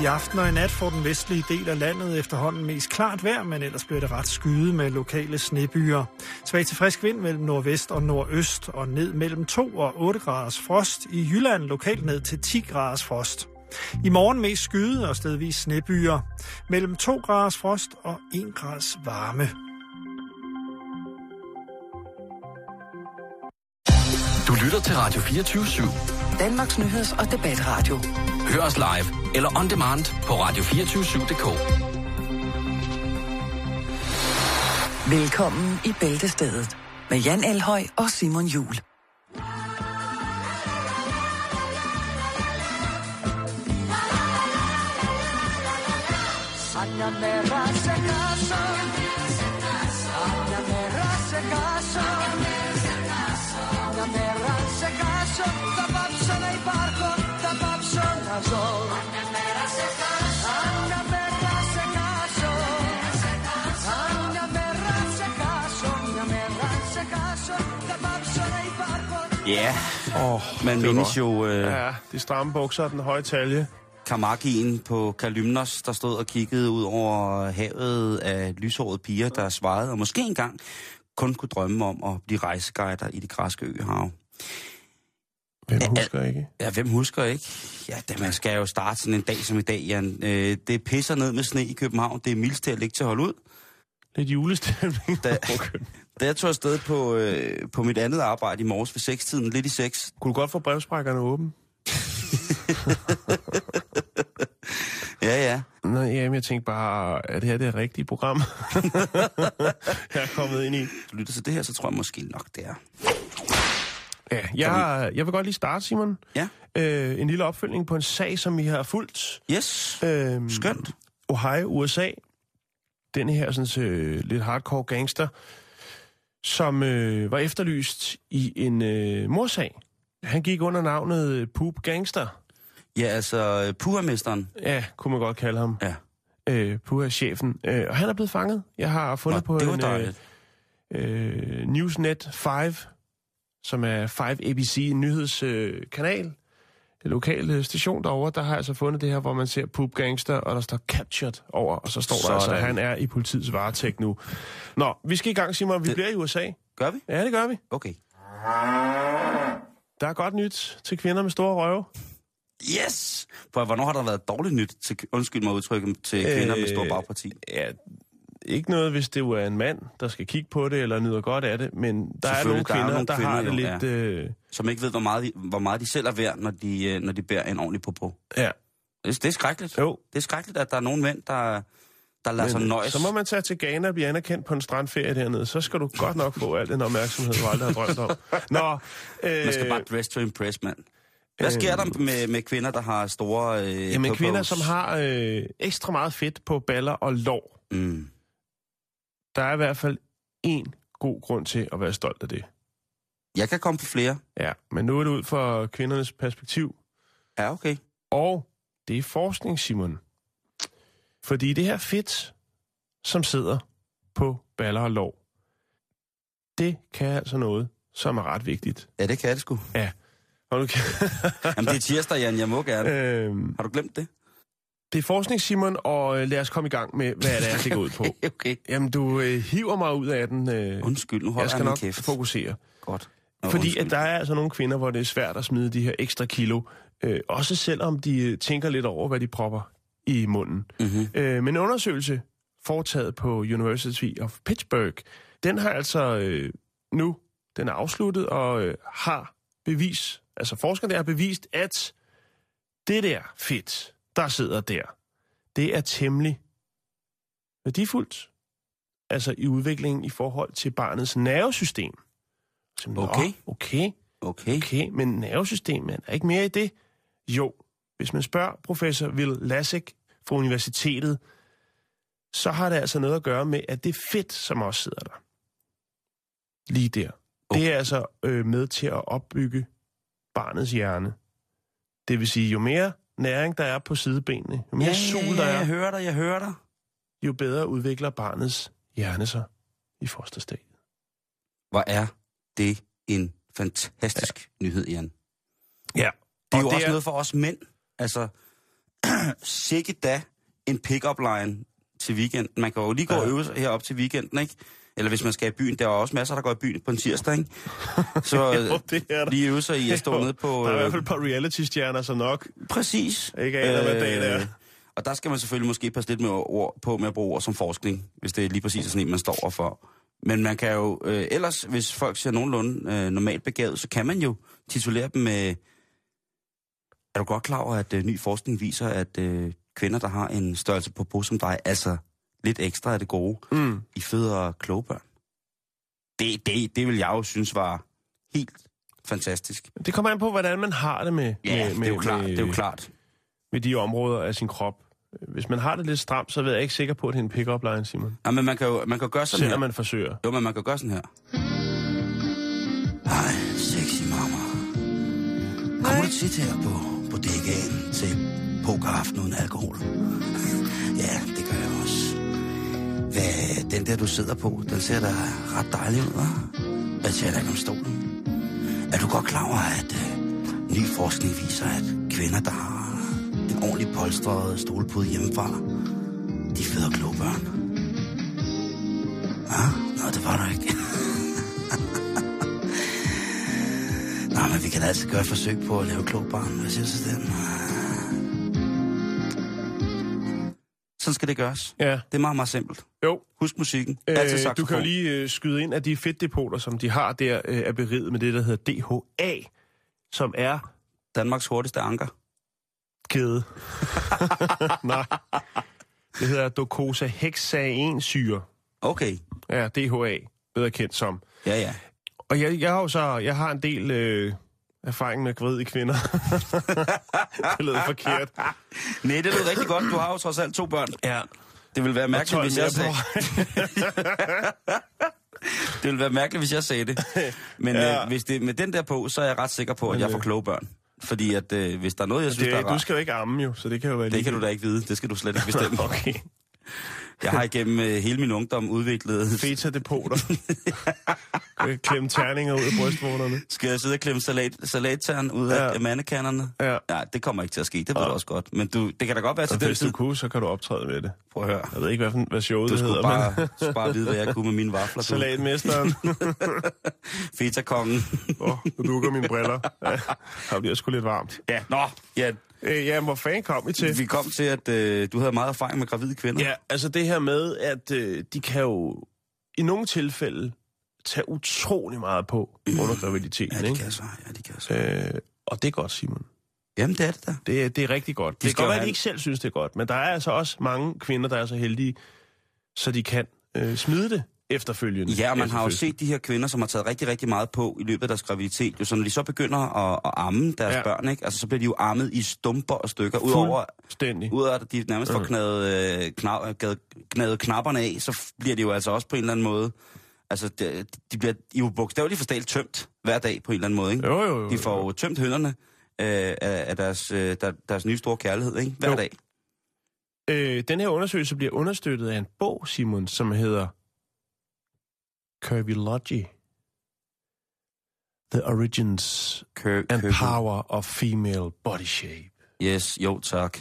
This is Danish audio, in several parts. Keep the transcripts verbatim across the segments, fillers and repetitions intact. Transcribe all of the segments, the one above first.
I aften og i nat får den vestlige del af landet efterhånden mest klart vejr, men ellers bliver det ret skyet med lokale snebyer. Svag til frisk vind mellem nordvest og nordøst og ned mellem to og otte graders frost. I Jylland lokalt ned til ti graders frost. I morgen mest skyet og stedvis snebyer. Mellem to graders frost og en grads varme. Du lytter til Radio fireogtyve syv. Danmarks nyheds- og debatradio. Hør os live eller on demand på radio to fire syv punktum d k. Velkommen i Bæltestedet med Jan Elhøj og Simon Juhl. Ja, oh, man mindes jo... Øh, ja, de stramme bukser og den høje talje. Kamakien på Kalymnos, der stod og kiggede ud over havet af lyshårede piger, der svajede, og måske engang kun kunne drømme om at blive rejseguider i det græske øhav. Hvem husker ikke? Ja, hvem husker ikke? Ja, da man skal jo starte sådan en dag som i dag, Jan. Øh, det pisser ned med sne i København. Det er mildest til at ligge til at holde ud. Lidt julestemning. Da, da jeg tog afsted på, øh, på mit andet arbejde i morges ved sekstiden, lidt i seks. Kunne du godt få brevsprækkerne åbne? ja, ja. Nå, jamen, jeg tænkte bare, er det her det rigtige program? jeg er kommet ind i. Du lytter til det her, så tror jeg måske nok, det er. Ja, jeg, jeg vil godt lige starte, Simon. Ja. Øh, en lille opfølgning på en sag, som vi har fulgt. Yes. Øhm, Skønt. Ohio, U S A. Denne her sådan, øh, lidt hardcore gangster, som øh, var efterlyst i en øh, morsag. Han gik under navnet Poop Gangster. Ja, altså Puha-mesteren. Ja, kunne man godt kalde ham. Ja. Øh, Puha-chefen. Øh, og han er blevet fanget. Jeg har fundet Nå, på en øh, øh, Newsnet fem, som er fem A B C, en nyhedskanal. Øh, lokale station derovre, der har altså fundet det her, hvor man ser Poop Gangster, og der står captured over, og så står der altså, at han er i politiets varetægt nu. Nå, vi skal i gang, Simon. Vi det... bliver i U S A. Gør vi? Ja, det gør vi. Okay. Der er godt nyt til kvinder med store røve. Yes! For hvornår har der været dårligt nyt, til, undskyld mig udtrykket, til kvinder øh, med stor bagparti? Ja, ikke noget, hvis det jo er en mand, der skal kigge på det, eller nyder godt af det, men der er nogle kvinder, der, nogle der kvinder, har det jo, lidt... Ja. Øh... Som ikke ved, hvor meget, de, hvor meget de selv er værd, når de, når de bærer en ordentlig popo. Ja. Det, det er skrækkeligt. Jo. Det er skrækkeligt, at der er nogle mænd, der, der lader sig nøjes. Så må man tage til Ghana og blive anerkendt på en strandferie dernede. Så skal du godt nok få al den opmærksomhed, du aldrig har drømt om. Nå, øh... Man skal bare dress to impress, mand. Hvad sker der med, med kvinder, der har store... Øh, ja, med kvinder, som har øh, ekstra meget fedt på baller og lår. Mm. Der er i hvert fald én god grund til at være stolt af det. Jeg kan komme på flere. Ja, men nu er det ud fra kvindernes perspektiv. Ja, okay. Og det er forskning, Simon. Fordi det her fedt, som sidder på baller og lår, det kan altså noget, som er ret vigtigt. Ja, det kan det sgu. Ja. Og du Jamen, det er tirsdag, Jan. Jeg må gerne. Øhm... Har du glemt det? Det er forskning, Simon, og lad os komme i gang med, hvad det er, det går ud på. Okay. Jamen, du øh, hiver mig ud af den. Øh, undskyld, nu holder jeg skal nok kæft. fokusere. Godt. Nå, Fordi undskyld. at der er altså nogle kvinder, hvor det er svært at smide de her ekstra kilo. Øh, også selvom de tænker lidt over, hvad de propper i munden. Mm-hmm. Øh, men en undersøgelse foretaget på University of Pittsburgh, den har altså øh, nu, den er afsluttet og øh, har bevis, altså forskerne har bevist, at det der fedt, der sidder der, det er temmelig værdifuldt. Altså i udviklingen i forhold til barnets nervesystem. Så, okay. okay. Okay. Okay, men nervesystemet er ikke mere i det? Jo, hvis man spørger professor Will Lasek fra universitetet, så har det altså noget at gøre med, at det fedt, som også sidder der. Lige der. Okay. Det er altså øh, med til at opbygge barnets hjerne. Det vil sige, jo mere næring, der er på sidebenene, jo mere ja, sol, ja, der er, jeg hører dig, jeg hører dig. Jo bedre udvikler barnets hjerne sig i fosterstadiet. Hvor er det en fantastisk ja. nyhed, Jan. Ja. Det er og jo det også er... noget for os mænd. Altså, sikke da en pick-up line til weekenden. Man kan jo lige gå ja. og øve sig herop til weekenden, ikke? Eller hvis man skal i byen. Der er også masser, der går i byen på en tirsdag, ikke? Så jo, det er lige øve sig i at stå nede på... Der er i hvert fald et par reality-stjerner, så nok. Præcis. Ikke aner, hvad dagen er. Og der skal man selvfølgelig måske passe lidt med ord på med at bruge ord som forskning, hvis det er lige præcis sådan en, man står overfor. Men man kan jo øh, ellers, hvis folk ser nogenlunde øh, normalt begavet, så kan man jo titulere dem med... Er du godt klar over, at øh, ny forskning viser, at øh, kvinder, der har en størrelse på brug som dig, altså lidt ekstra af det gode, mm. i føder kloge børn? Det, det, det vil jeg jo synes var helt fantastisk. Det kommer an på, hvordan man har det med... Ja, med, det, er jo med, klart, med, det er jo klart. Med de områder af sin krop. Hvis man har det lidt stramt, så er jeg ikke sikker på, at det er en pick-up line, Simon. Ja, men man kan jo man kan gøre sådan Selvom her. man forsøger. Jo, men man kan gøre sådan her. Hej, sexy mama. Kommer du tit her på bodegaen til pokeraften uden alkohol? Ja, det gør jeg også. Hvad, den der, du sidder på, den ser da ret dejlig ud, hva'? Hvad siger der om stolen? Er du godt klar over, at øh, ny forskning viser, at kvinder, der har en ordentlig polstret stolpude hjemmefra, de føder kloge børn? Ah, nå, det var der ikke. Nå, men vi kan altid gøre et forsøg på at lave kloge børn. Hvad siger du til den? Sådan skal det gøres. Ja. Det er meget, meget simpelt. Jo. Husk musikken. Øh, Altid du kan jo lige øh, skyde ind, at de fedtdepoter, som de har der, øh, er beriget med det, der hedder D H A, som er... Danmarks hurtigste anker. Kæde. Nej. Det hedder docosahexaensyre. Okay. Ja, D H A. Bedre kendt som. Ja, ja. Og jeg, jeg har jo så... Jeg har en del... Øh, erfaring med gravide kvinder. Det lød forkert. Nej, det lød rigtig godt. Du har jo trods alt to børn. Ja. Det ville være mærkeligt, hvis jeg sagde... Det ville være mærkeligt, hvis jeg sagde det. Men ja. øh, hvis det med den der på, så er jeg ret sikker på, at jeg får kloge børn. Fordi at øh, hvis der er noget, jeg synes, det, der er rart... Du skal jo ikke amme jo, så det kan jo være Det lige kan du da ikke vide. Det skal du slet ikke bestemme. Okay. Jeg har igennem øh, hele min ungdom udviklet... Feta-depoter. Klemme terninger ud af brystvorterne. Skal jeg sidde og klemme salat, salattern ud ja. af mandekannerne? Ja. Ja, det kommer ikke til at ske. Det ved ja. du også godt. Men du, det kan da godt være til den tid. Hvis du tid. kunne, så kan du optræde med det. Prøv at høre. Jeg ved ikke, hvad, hvad showet du det hedder. Du bare, men... skulle bare vide, hvad jeg kunne med mine vafler. Salatmesteren. Feta-kongen. Åh, oh, du dukker mine briller. Ja, det bliver sgu lidt varmt. Ja, nå. Ja. Øh, ja, hvor fanden kom I til? Vi kom til, at øh, du havde meget erfaring med gravide kvinder. Ja, altså det her med, at øh, de kan jo i nogle tilfælde tage utrolig meget på under graviditeten. Ja, de ikke? kan så. Ja, de kan så. Øh, og det er godt, Simon. Jamen, det er det da. Det, det er rigtig godt. De det kan godt være, have... at de ikke selv synes, det er godt, men der er altså også mange kvinder, der er så heldige, så de kan øh, smide det efterfølgende. Ja, og man har jo set de her kvinder, som har taget rigtig, rigtig meget på i løbet af deres graviditet. Jo, så når de så begynder at, at amme deres ja. børn, ikke? Altså, så bliver de jo ammet i stumper og stykker. Udover, udover at de nærmest får mm. knadet, øh, knab, knadet knapperne af, så bliver de jo altså også på en eller anden måde... Altså, de, de bliver jo bogstaveligt forstalt tømt hver dag på en eller anden måde, ikke? Jo, jo, jo. De får jo tømt hønderne øh, af, af deres, øh, der, deres nye store kærlighed, ikke? Hver jo. dag. Øh, den her undersøgelse bliver understøttet af en bog, Simon, som hedder Curvology. The Origins Cur- and Cur- Power of Female Body Shape. Yes, jo tak.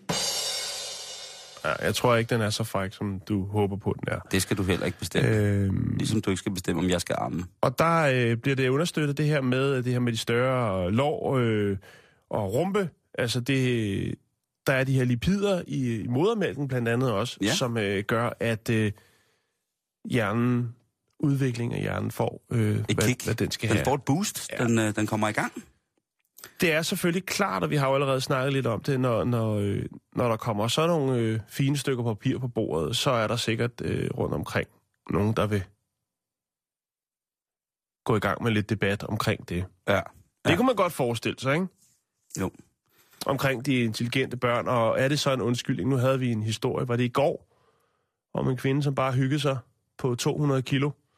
Ja, jeg tror ikke, den er så fræk, som du håber på, den er. Det skal du heller ikke bestemme. Øhm, ligesom du ikke skal bestemme, om jeg skal amme. Og der øh, bliver det understøttet, det her med det her med de større lår øh, og rumpe. Altså, det, der er de her lipider i, i modermælken blandt andet også, ja. som øh, gør, at øh, hjernen, udvikling af hjernen får, øh, hvad, hvad den skal den have. Den får et boost. Ja. Den, øh, den kommer i gang. Det er selvfølgelig klart, og vi har jo allerede snakket lidt om det, når, når, øh, når der kommer så nogle øh, fine stykker papir på bordet, så er der sikkert øh, rundt omkring nogen, der vil gå i gang med lidt debat omkring det. Ja. ja. Det kunne man godt forestille sig, ikke? Jo. Omkring de intelligente børn, og er det så en undskyldning? Nu havde vi en historie, var det i går, om en kvinde, som bare hyggede sig på to hundrede kilo,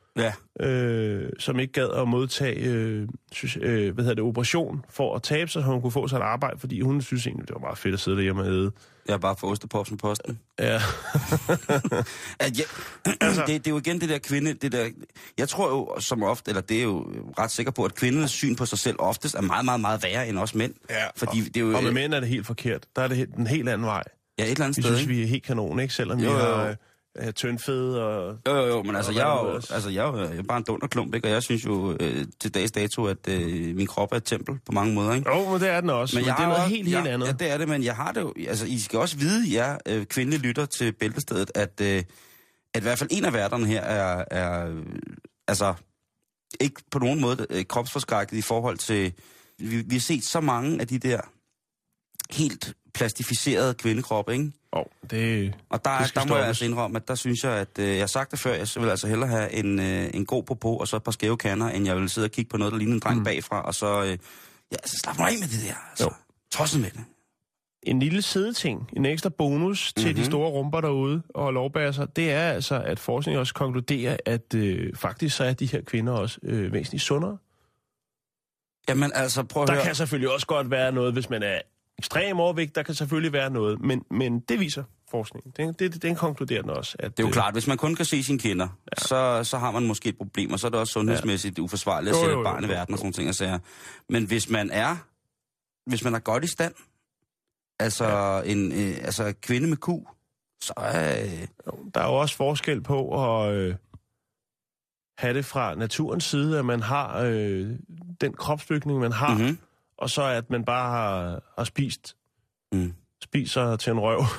Ja. øh, som ikke gad at modtage øh, synes, øh, hvad hedder det, operation for at tabe sig, så hun kunne få sig et arbejde, fordi hun synes egentlig, det var meget fedt at sidde derhjemme og æde. Jeg er bare for ostepops med posten. Ja. At jeg, altså, det, det er jo igen det der kvinde, det der, jeg tror jo som ofte, eller det er jo ret sikker på, at kvindernes syn på sig selv oftest er meget, meget, meget værre end os mænd. Ja, fordi og, det er jo, og med mænd er det helt forkert. Der er det den helt anden vej. Ja, et eller andet vi sted, synes, ikke? vi er helt kanon, ikke? Selvom jo, vi jo. har øh, tyndfede og... Jo, jo, jo, men altså, og jeg er jo, altså. altså, jeg er jo jeg er bare en dunderklump, ikke? Og jeg synes jo øh, til dags dato, at øh, min krop er et tempel på mange måder, ikke? Jo, men det er den også. Men, men det er noget også, helt, helt jeg, andet. Ja, det er det, men jeg har det jo... Altså, I skal også vide, jer øh, kvindelige lytter til Bæltestedet, at, øh, at i hvert fald en af værterne her er, er øh, altså, ikke på nogen måde øh, kropsforskrækket i forhold til... Vi, vi har set så mange af de der helt plastificerede kvindekroppe, ikke? Oh, det, og der, det der må stoppes. jeg altså indrømme, at der synes jeg, at øh, jeg har sagt det før, jeg vil altså hellere have en, øh, en god popo og så et par skæve kander, end jeg vil sidde og kigge på noget, der ligner en dreng mm. bagfra, og så, øh, ja, så slap mig af med det der. Altså, tosset med det. En lille sideting, en ekstra bonus til mm-hmm. de store rumper derude og lovbasser, det er altså, at forskning også konkluderer, at øh, faktisk så er de her kvinder også øh, væsentligt sundere. Jamen altså, prøv at Der høre. kan selvfølgelig også godt være noget, hvis man er ekstrem overvægt, der kan selvfølgelig være noget, men, men det viser forskningen. Den, det, den konkluderer den også. At, det er jo øh, klart, hvis man kun kan se sine kinder, ja. så, så har man måske et problem, og så er det også sundhedsmæssigt ja. uforsvarligt at sætte et barn i verden og sådan ting. Altså. Men hvis man er, hvis man er godt i stand, altså ja. en øh, altså kvinde med ku, så er... Øh... Der er jo også forskel på at øh, have det fra naturens side, at man har øh, den kropsbygning, man har, mm-hmm. og så at man bare har, har spist mm. spiser til en røv.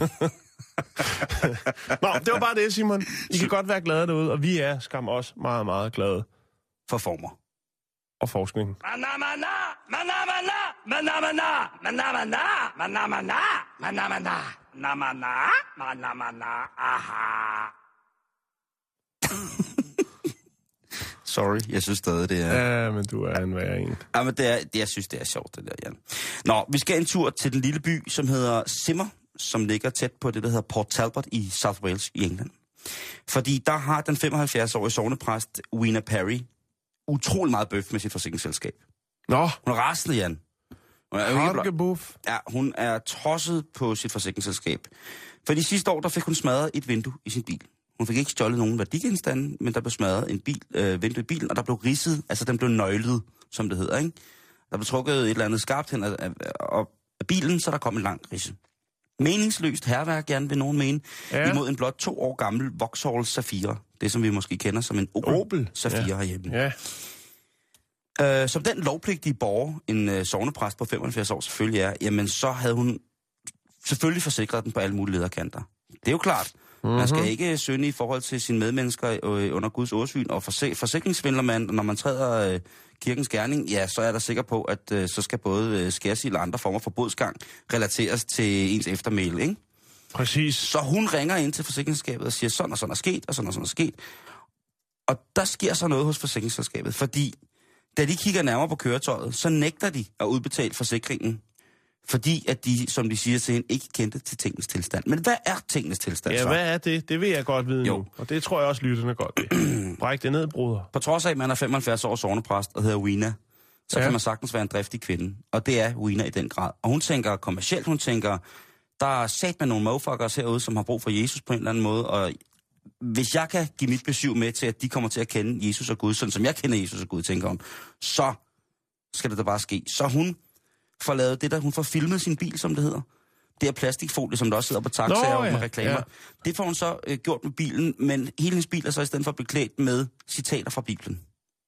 Nå, det var bare det, Simon. I kan godt være glade derude, og vi er skam også meget, meget glade. For former. Og forskningen. Sorry, jeg synes stadig, det er... Ja, men du er en værre en. Ja, men det er, det, jeg synes, det er sjovt, det der, Jan. Nå, vi skal en tur til den lille by, som hedder Simmer, som ligger tæt på det, der hedder Port Talbot i South Wales i England. Fordi der har den femoghalvfjerds-årige sognepræst, Weena Parry, utrolig meget bøf med sit forsikringsselskab. Nå. Hun er rasende, Jan. Hun er, Harkebuff. Ja, hun er tosset på sit forsikringsselskab. For de sidste år, der fik hun smadret et vindue i sin bil. Hun fik ikke stjålet nogen værdigenstande, men der blev smadret en bil, øh, vindue i bilen, og der blev ridset, altså den blev nøglet, som det hedder, ikke? Der blev trukket et eller andet skarpt hen af, af, af, af bilen, så der kom en lang ridse. Meningsløst hærværk, gerne vil nogen mene, ja. Imod en blot to år gammel Vauxhall Zafira. Det, som vi måske kender som en Opel, Opel. Zafira ja. herhjemme. Ja. Øh, som den lovpligtige borger, en øh, sognepræst på femoghalvfjerds år selvfølgelig er, jamen så havde hun selvfølgelig forsikret den på alle mulige lederkanter. Det er jo klart. Mm-hmm. Man skal ikke synde i forhold til sine medmennesker øh, under Guds åsyn, og forse- forsikringsvindler man, når man træder øh, kirkens gerning, ja, så er der sikker på, at øh, så skal både øh, skærsild og andre former for bodsgang relateres til ens eftermæle, ikke? Præcis. Så hun ringer ind til forsikringsselskabet og siger, sådan og sådan er sket, og sådan og sådan er sket. Og der sker så noget hos forsikringsselskabet, fordi da de kigger nærmere på køretøjet, så nægter de at udbetale forsikringen, fordi at de, som de siger til hende, ikke kendte til tingens tilstand. Men hvad er tingens tilstand ja, så? Ja, hvad er det? Det vil jeg godt vide jo. Nu. Og det tror jeg også, lytterne godt vil. Bræk det ned, bruder. På trods af, at man er femoghalvfjerds års sognepræst og hedder Weena, så ja. kan man sagtens være en driftig kvinde. Og det er Weena i den grad. Og hun tænker kommercielt, hun tænker, der er sat med nogle motherfuckers herude, som har brug for Jesus på en eller anden måde, og hvis jeg kan give mit besøg med til, at de kommer til at kende Jesus og Gud, sådan som jeg kender Jesus og Gud, tænker hun, så skal det da bare ske. Så hun får lavet det der, hun får filmet sin bil, som det hedder. Det er plastikfolie, som der også sidder på taxaer ja, med reklamer. Ja. Det får hun så øh, gjort med bilen, men hele hendes bil er så i stedet for beklædt med citater fra Bibelen.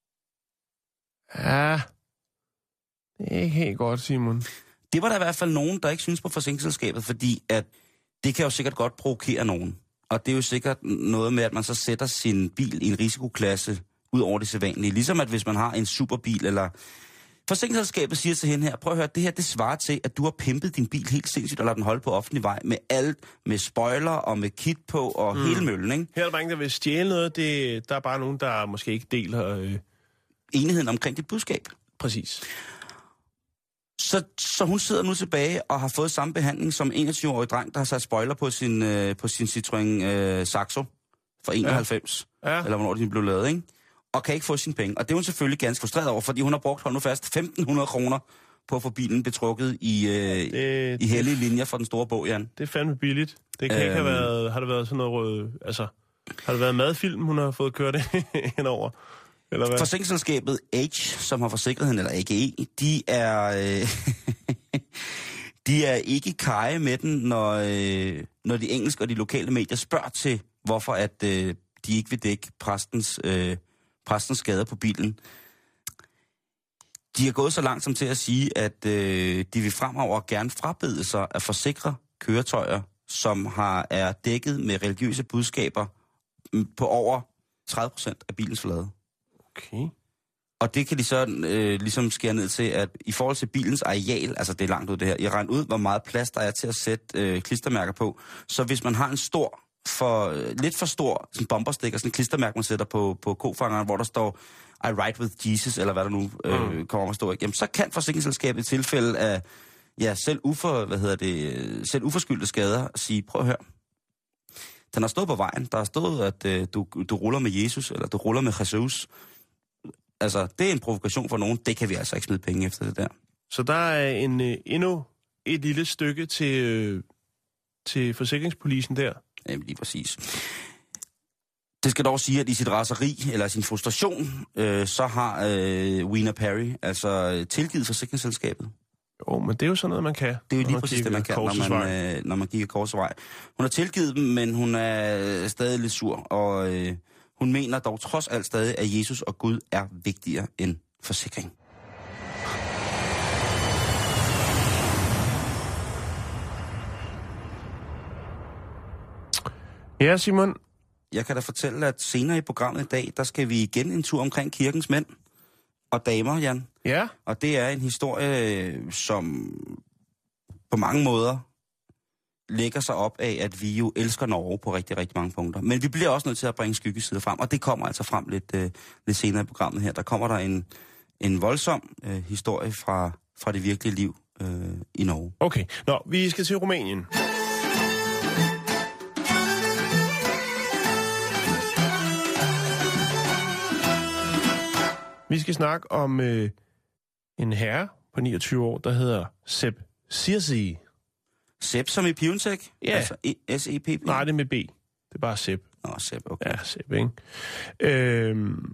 Ja, det er ikke helt godt, Simon. Det var der i hvert fald nogen, der ikke synes på forsikringsselskabet, fordi at det kan jo sikkert godt provokere nogen. Og det er jo sikkert noget med, at man så sætter sin bil i en risikoklasse ud over det sædvanlige. Ligesom at hvis man har en superbil, eller forsikringsselskabet siger til hende her, prøv at høre, det her det svarer til, at du har pimpet din bil helt sindssygt og lader den holde på offentlig vej med alt, med spoiler og med kit på og mm. hele møllen, ikke? Her er der mange, der vil stjæle noget. Det, der er bare nogen, der måske ikke deler øh... enigheden omkring dit budskab. Præcis. Så, så hun sidder nu tilbage og har fået samme behandling som enogtyve-årig dreng, der har sat spoiler på sin, øh, på sin Citroën øh, Saxo fra enoghalvfems. Ja. Ja. Eller hvornår de blev lavet, ikke? Og kan ikke få sine penge. Og det er hun selvfølgelig ganske frustreret over, fordi hun har brugt, hold nu fast, femten hundrede kroner på at få bilen betrukket i, øh, det, i hellige linjer for den store bog, Jan. Det er fandme billigt. Det kan øhm, ikke have været... Har det været sådan noget rød... Altså, har det været madfilm, hun har fået kørt henover? Eller hvad? Forsikringsselskabet H, som har forsikret hende, eller A G E, de er... Øh, de er ikke kaje med den, når, øh, når de engelske og de lokale medier spørger til, hvorfor at øh, de ikke vil dække præstens, øh, præstens skader på bilen. De er gået så langt som til at sige, at øh, de vil fremover gerne frabede sig at forsikre køretøjer, som har er dækket med religiøse budskaber på over tredive procent af bilens flade. Okay. Og det kan de så øh, ligesom skære ned til, at i forhold til bilens areal, altså det er langt ud det her, I regner ud, hvor meget plads der er til at sætte øh, klistermærker på. Så hvis man har en stor, for øh, lidt for stor sådan bomberstikker, sådan en klistermærke, man sætter på, på kofangeren, hvor der står I ride with Jesus, eller hvad der nu øh, mm. kommer at stå, jamen så kan forsikringsselskabet i tilfælde af ja, selv, ufor, hvad hedder det, selv uforskyldte skader sige, prøv at høre. Den har stået på vejen. Der har stået, at øh, du, du ruller med Jesus, eller du ruller med Jesus. Altså, det er en provokation for nogen. Det kan vi altså ikke smide penge efter det der. Så der er en, øh, endnu et lille stykke til, øh, til forsikringspolisen der? Jamen, lige præcis. Det skal dog sige, at i sit raseri, eller sin frustration, øh, så har øh, Weena Perry altså tilgivet forsikringsselskabet. Jo, men det er jo sådan noget, man kan. Det er jo lige præcis det, man kan, når man, øh, når man kigger korsvej. Hun har tilgivet dem, men hun er stadig lidt sur, og øh, hun mener dog trods alt stadig, at Jesus og Gud er vigtigere end forsikring. Ja, Simon. Jeg kan da fortælle, at senere i programmet i dag, der skal vi igen en tur omkring kirkens mænd og damer, Jan. Ja. Og det er en historie, som på mange måder lægger sig op af, at vi jo elsker Norge på rigtig, rigtig mange punkter. Men vi bliver også nødt til at bringe skyggesider frem, og det kommer altså frem lidt, øh, lidt senere i programmet her. Der kommer der en, en voldsom øh, historie fra, fra det virkelige liv øh, i Norge. Okay, nå, vi skal til Rumænien. Vi skal snakke om øh, en herre på niogtyve år, der hedder Sepp Sirsi. Sepp som i Piontek? Ja. Altså S E P P? Nej, det er med B. Det er bare Sepp. Nå, Sepp, okay. Ja, Sepp, ikke? Øhm,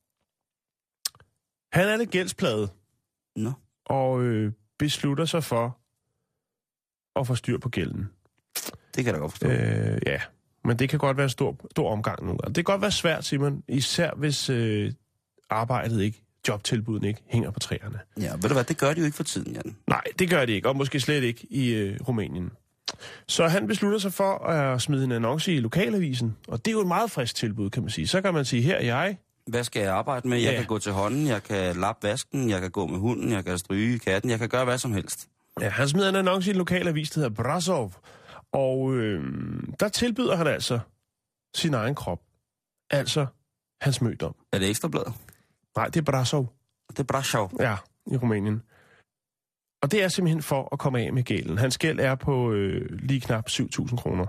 han er lidt gældsplaget. Nå. Og øh, beslutter sig for at få styr på gælden. Det kan jeg da godt forstå. Øh, ja, men det kan godt være en stor, stor omgang nu. Det kan godt være svært, Simon, især hvis øh, arbejdet ikke, jobtilbuden ikke, hænger på træerne. Ja, ved du hvad, det gør de jo ikke for tiden, Jan. Nej, det gør de ikke, og måske slet ikke i øh, Rumænien. Så han beslutter sig for at smide en annonce i lokalavisen, og det er jo et meget frisk tilbud, kan man sige. Så kan man sige, her er jeg. Hvad skal jeg arbejde med? Jeg Ja. kan gå til hånden, jeg kan lappe vasken, jeg kan gå med hunden, jeg kan stryge katten, jeg kan gøre hvad som helst. Ja, han smider en annonce i en lokalavis, der hedder Brasov, og øh, der tilbyder han altså sin egen krop. Altså hans mødom. Er det Ekstrabladet? Nej, det er Brasov. Det er Brasov. Ja, i Rumænien. Og det er simpelthen for at komme af med gælden. Hans gæld er på øh, lige knap syv tusind kroner.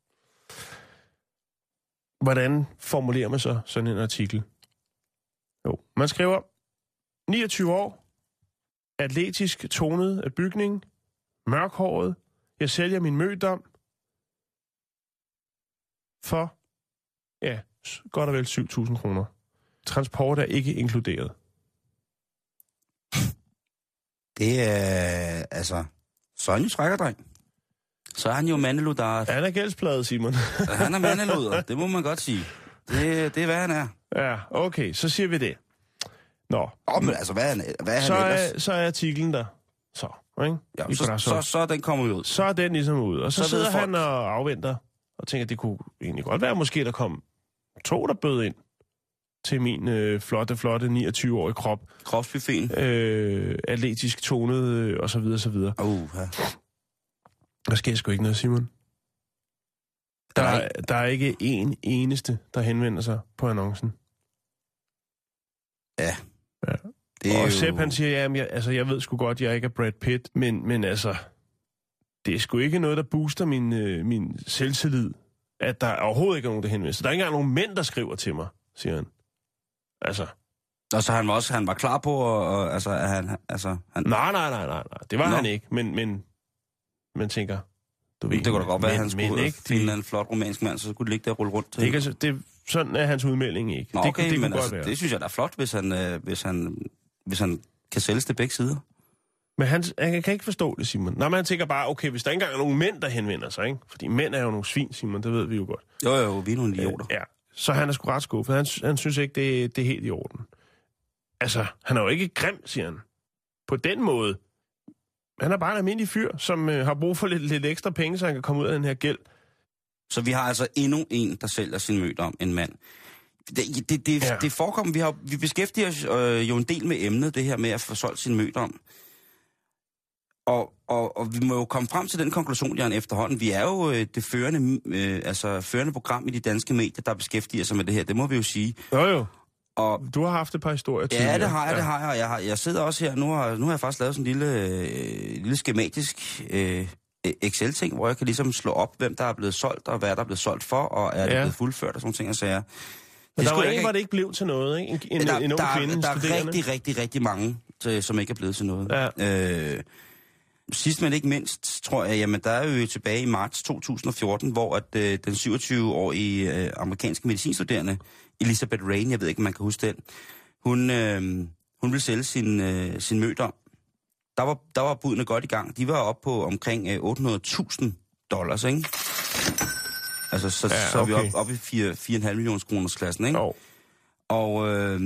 Hvordan formulerer man så sådan en artikel? Jo, man skriver, niogtyve år, atletisk tonet af bygning, mørkhåret, jeg sælger min mødom for, ja, godt og vel syv tusind kroner. Transport er ikke inkluderet. Det er, altså, så er han jo trækkerdreng. Så er han jo mandeludart. Han er gældspladet, Simon. Han er mandeluder, det må man godt sige. Det, det er, hvad han er. Ja, okay, så siger vi det. Nå. Åh, men altså, hvad er han, hvad er så, han ellers? er, så er artiklen der. Så, ikke? Ja, så, så, så er den kommet ud. Så er den ligesom ud. Og så, Så så ved sidder folk- han og afventer, og tænker, at det kunne egentlig godt være, måske der kom to, der bød ind til min øh, flotte, flotte niogtyve-årige krop. Kropsbuffeten. Øh, atletisk tonet, øh, og så videre, så videre. Uh, ja. Der sker sgu ikke noget, Simon. Der, Nej. er, der er ikke en eneste, der henvender sig på annoncen. Ja. Ja. Det er Og jo... Sepp, han siger, jamen, jeg, altså, jeg ved sgu godt, jeg ikke er Brad Pitt, men, men altså, det er sgu ikke noget, der booster min, øh, min selvtillid at der overhovedet ikke er nogen, der henvender sig. Der er ikke engang nogen mænd, der skriver til mig, siger han. Altså... Og så han var også, han var klar på, og, og altså, at han, altså... Han... Nej, nej, nej, nej, nej. Det var Nå. han ikke, men, men man tænker... Du ved, det kunne da godt være, at han skulle ikke, finde de... en flot romansk mand, så skulle det ligge der og rulle rundt til. Det kan, det, sådan er hans udmelding ikke. Nå, det, okay, det, det men kunne altså, godt være. Det synes jeg da er flot, hvis han, øh, hvis han, hvis han kan sælges til begge sider. Men han, han kan ikke forstå det, Simon. Nå, men han tænker bare, okay, hvis der ikke engang er nogen mænd, der henvender sig, ikke? Fordi mænd er jo nogle svin, Simon, det ved vi jo godt. Jo, jo, vi er nogle idioter. Øh, ja, så han er sgu ret skuffet. Han, han synes ikke, det, det er helt i orden. Altså, han er jo ikke grim, siger han. På den måde. Han er bare en almindelig fyr, som øh, har brug for lidt, lidt ekstra penge, så han kan komme ud af den her gæld. Så vi har altså endnu en, der sælger sin mødt om en mand. Det, det, det, ja. det forekommer, vi, har, vi beskæftiger os øh, jo en del med emnet, det her med at få solgt sin mødt om. Og, og, og vi må jo komme frem til den konklusion, Jan, efterhånden. Vi er jo øh, det førende, øh, altså, førende program i de danske medier, der beskæftiger sig med det her. Det må vi jo sige. Jo, jo. Og, du har haft et par historier tidligere. Ja, det har jeg, ja. det har jeg. Jeg, har, jeg sidder også her, nu har, nu har jeg faktisk lavet sådan en lille, øh, lille skematisk øh, Excel-ting, hvor jeg kan ligesom slå op, hvem der er blevet solgt, og hvad der er blevet solgt for, og er ja. det blevet fuldført, og sådan ting, og sager. Men der var ikke, hvor det ikke blev til noget, ikke? En, en, der, en ung der, kvinde, der er studerende. rigtig, rigtig, rigtig mange, til, som ikke er blevet til noget. Ja. Øh, sidst men ikke mindst, tror jeg, jamen der er jo tilbage i marts to tusind og fjorten, hvor at, øh, den syvogtyve-årige øh, amerikanske medicinstuderende, Elizabeth Rain, jeg ved ikke, om man kan huske den, hun, øh, hun ville sælge sin, øh, sin mødt om. Der var, der var budene godt i gang. De var oppe på omkring øh, otte hundrede tusind dollars, ikke? Altså, så, ja, okay. så er vi oppe op i fire komma fem millioner kroners klassen, ikke? Oh. Og øh,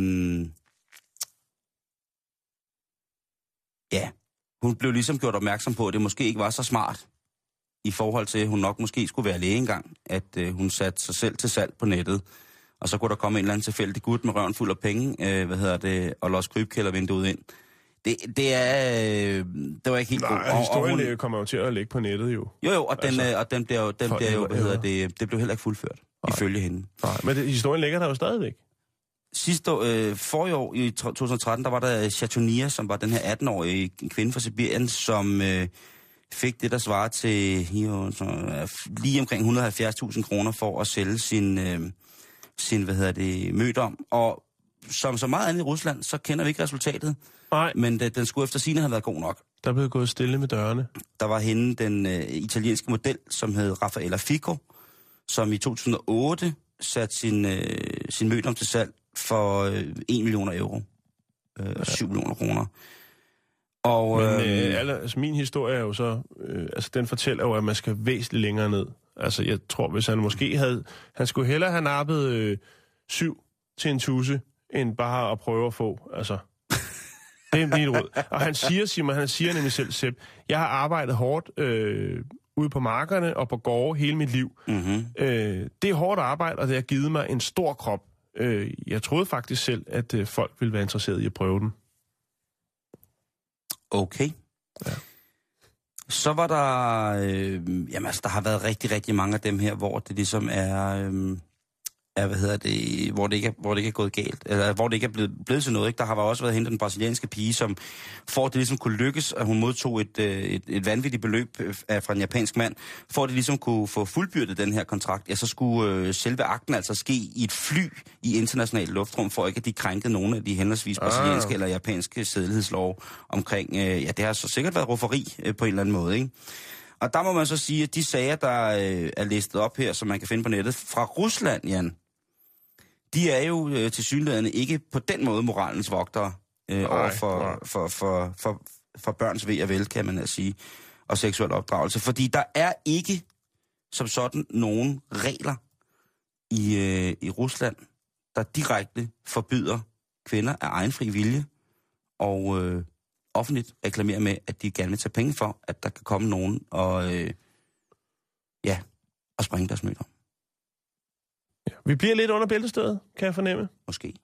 ja, hun blev ligesom gjort opmærksom på, at det måske ikke var så smart, i forhold til, at hun nok måske skulle være læge engang, at øh, hun satte sig selv til salg på nettet. Og så kunne der komme en eller anden tilfældig gut med røven fuld af penge, øh, hvad hedder det, og låse krybkældervinduet ind. Det, det er, øh, det var ikke helt godt. Nej, historien hun... kommer jo til at ligge på nettet jo. Jo, jo, og den, altså, øh, og den bliver jo, den bliver jo hvad hedder det, det blev heller ikke fuldført, nej. Ifølge hende. Nej, men det, historien ligger der jo stadigvæk. Sidste år, øh, forrige år, i to tusind og tretten, der var der Chatonia, som var den her atten-årige kvinde fra Sibirien, som øh, fik det, der svarer til jo, så, øh, lige omkring et hundrede og halvfjerds tusind kroner for at sælge sin, øh, sin hvad hedder det, mødt om. Og som så meget andet i Rusland, så kender vi ikke resultatet. Nej. Men det, den skulle efter sigende have været god nok. Der blev gået stille med dørene. Der var hende den øh, italienske model, som hed Raffaella Fico, som i to tusind og otte satte sin, øh, sin mødt om til salg for øh, en million euro. Øh, ja. syv millioner kroner. Og, Men øh, øh, alle, altså min historie er jo så, øh, altså den fortæller jo, at man skal væsentligt længere ned. Altså jeg tror, hvis han måske havde, han skulle hellere have nappet øh, syv til en tusse, end bare at prøve at få, altså. Det er min råd. Og han siger, Simon, han siger nemlig selv, Sepp, jeg har arbejdet hårdt øh, ude på markerne og på gårde hele mit liv. Mm-hmm. Øh, det er hårdt arbejde, og det har givet mig en stor krop. Øh, jeg troede faktisk selv, at øh, folk ville være interesseret i at prøve den. Okay. Ja. Så var der, øh, jamen altså, der har været rigtig, rigtig mange af dem her, hvor det ligesom er, øh, er hvad hedder det, hvor det ikke er, hvor det ikke er gået galt, eller hvor det ikke er blevet, blevet til noget, ikke? Der har også været hentet den brasilianske pige, som for at det ligesom kunne lykkes, at hun modtog et, et, et vanvittigt beløb fra en japansk mand, for at det ligesom kunne få fuldbyrdet den her kontrakt, ja, så skulle øh, selve akten altså ske i et fly i internationalt luftrum, for ikke at de krænkede nogle af de henholdsvis brasilianske ah. eller japanske sædelighedslov omkring, øh, ja, det har så sikkert været rufferi øh, på en eller anden måde, ikke? Og der må man så sige, at de sager, der øh, er listet op her, som man kan finde på nettet, fra Rusland, Jan, de er jo øh, tilsyneladende ikke på den måde moralens vogtere øh, nej, over for, nej. For, for, for, for børns ve og vel, kan man altså sige, og seksuel opdragelse. Fordi der er ikke som sådan nogen regler i, øh, i Rusland, der direkte forbyder kvinder af egen fri vilje og øh, offentligt reklamerer med, at de gerne vil tage penge for, at der kan komme nogen og, øh, ja, og springe deres møder. Ja, vi bliver lidt under bæltestedet, kan jeg fornemme. Måske.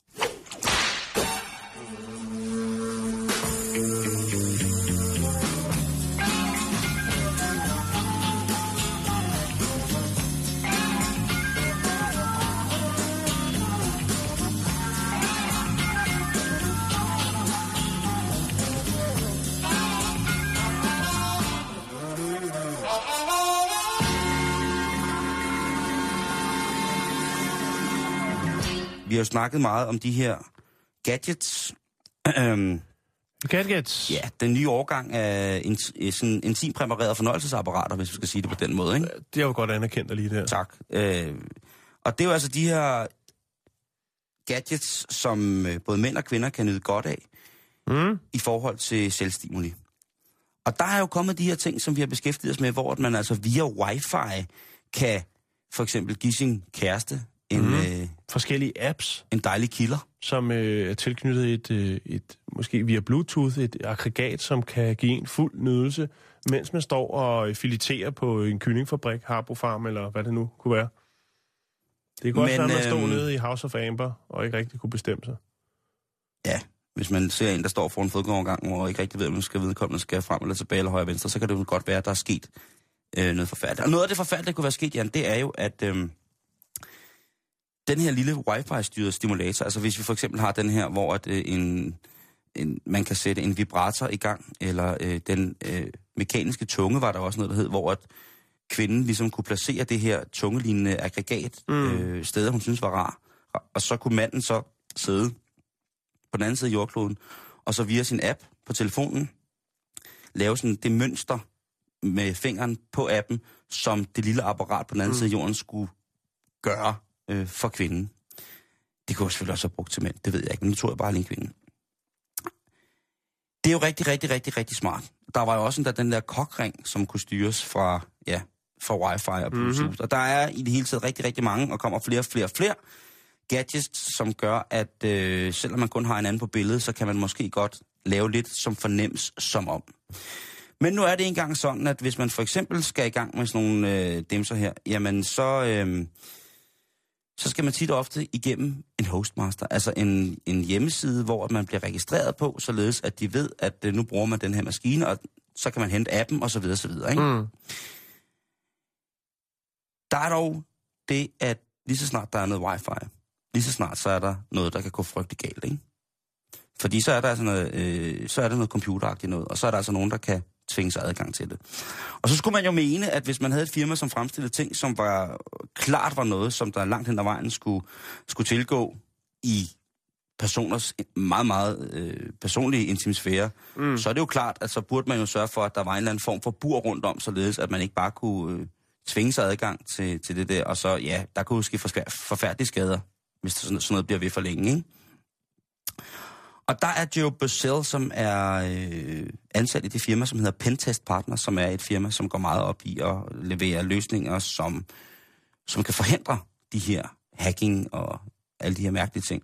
vi har jo snakket meget om de her gadgets. øhm, Gadgets? Ja, den nye årgang af in, sådan intimpræparerede fornøjelsesapparater, hvis vi skal sige det på den måde, ikke? Det er jo godt anerkendt lige der. Tak. Øh, og det er jo altså de her gadgets, som både mænd og kvinder kan nyde godt af, mm. i forhold til selvstimuli. Og der er jo kommet de her ting, som vi har beskæftiget os med, hvor man altså via wifi kan for eksempel give sin kæreste en... Mm. Øh, forskellige apps. En dejlig kilder. Som øh, er tilknyttet et, øh, et, måske via Bluetooth, et aggregat, som kan give en fuld nydelse, mens man står og fileterer på en kyllingfabrik, Harbo Farm, eller hvad det nu kunne være. Det kunne også være, at man står øh, nede i House of Amber, og ikke rigtig kunne bestemme sig. Ja, hvis man ser en, der står for en fodgængerovergang, hvor ikke rigtig ved, om man skal vedkommende skal frem eller tilbage eller højre og venstre, så kan det jo godt være, at der er sket øh, noget forfærdeligt. Og noget af det forfærdelige, der kunne være sket, Jan, det er jo, at øh, den her lille wifi-styrede stimulator, altså hvis vi for eksempel har den her, hvor at, øh, en, en, man kan sætte en vibrator i gang, eller øh, den øh, mekaniske tunge, var der også noget, der hed, hvor at kvinden ligesom kunne placere det her tungelignende aggregat mm. øh, steder, hun synes var rar. Og så kunne manden så sidde på den anden side af jordkloden, og så via sin app på telefonen, lave sådan det mønster med fingeren på appen, som det lille apparat på den anden mm. side af jorden skulle gøre øh, for kvinden. Det kunne selvfølgelig også have brugt til mænd, det ved jeg ikke, men nu tror jeg bare lige kvinden. Det er jo rigtig, rigtig, rigtig, rigtig smart. Der var jo også der, den der kokring, som kunne styres fra, ja, fra wifi og Bluetooth. Mm-hmm. Og der er i det hele taget rigtig, rigtig mange, og kommer flere og flere og flere gadgets, som gør, at øh, selvom man kun har en anden på billedet, så kan man måske godt lave lidt, som fornems som om. Men nu er det engang sådan, at hvis man for eksempel skal i gang med sådan nogle øh, dimser her, jamen så, øh, så skal man tit og ofte igennem en hostmaster, altså en, en hjemmeside, hvor man bliver registreret på, således at de ved, at øh, nu bruger man den her maskine, og så kan man hente appen, og så videre, så videre, ikke? Mm. Der er dog det, at lige så snart der er noget wifi, lige så snart så er der noget, der kan gå frygtelig galt, ikke? Fordi så er der altså noget, øh, så er der noget computeragtigt noget, og så er der altså nogen, der kan tvinge sig adgang til det. Og så skulle man jo mene, at hvis man havde et firma, som fremstillede ting, som var klart var noget, som der langt hen ad vejen skulle, skulle tilgå i personers meget, meget øh, personlige intimsfære, mm. så er det jo klart, at så burde man jo sørge for, at der var en eller anden form for bur rundt om, således at man ikke bare kunne øh, tvinge sig adgang til, til det der, og så, ja, der kunne jo ske forfærdelige skader, hvis sådan noget bliver ved for længe, ikke? Og der er Joe Bursell, som er øh, ansat i det firma, som hedder Pentest Partners, som er et firma, som går meget op i at levere løsninger, som, som kan forhindre de her hacking og alle de her mærkelige ting.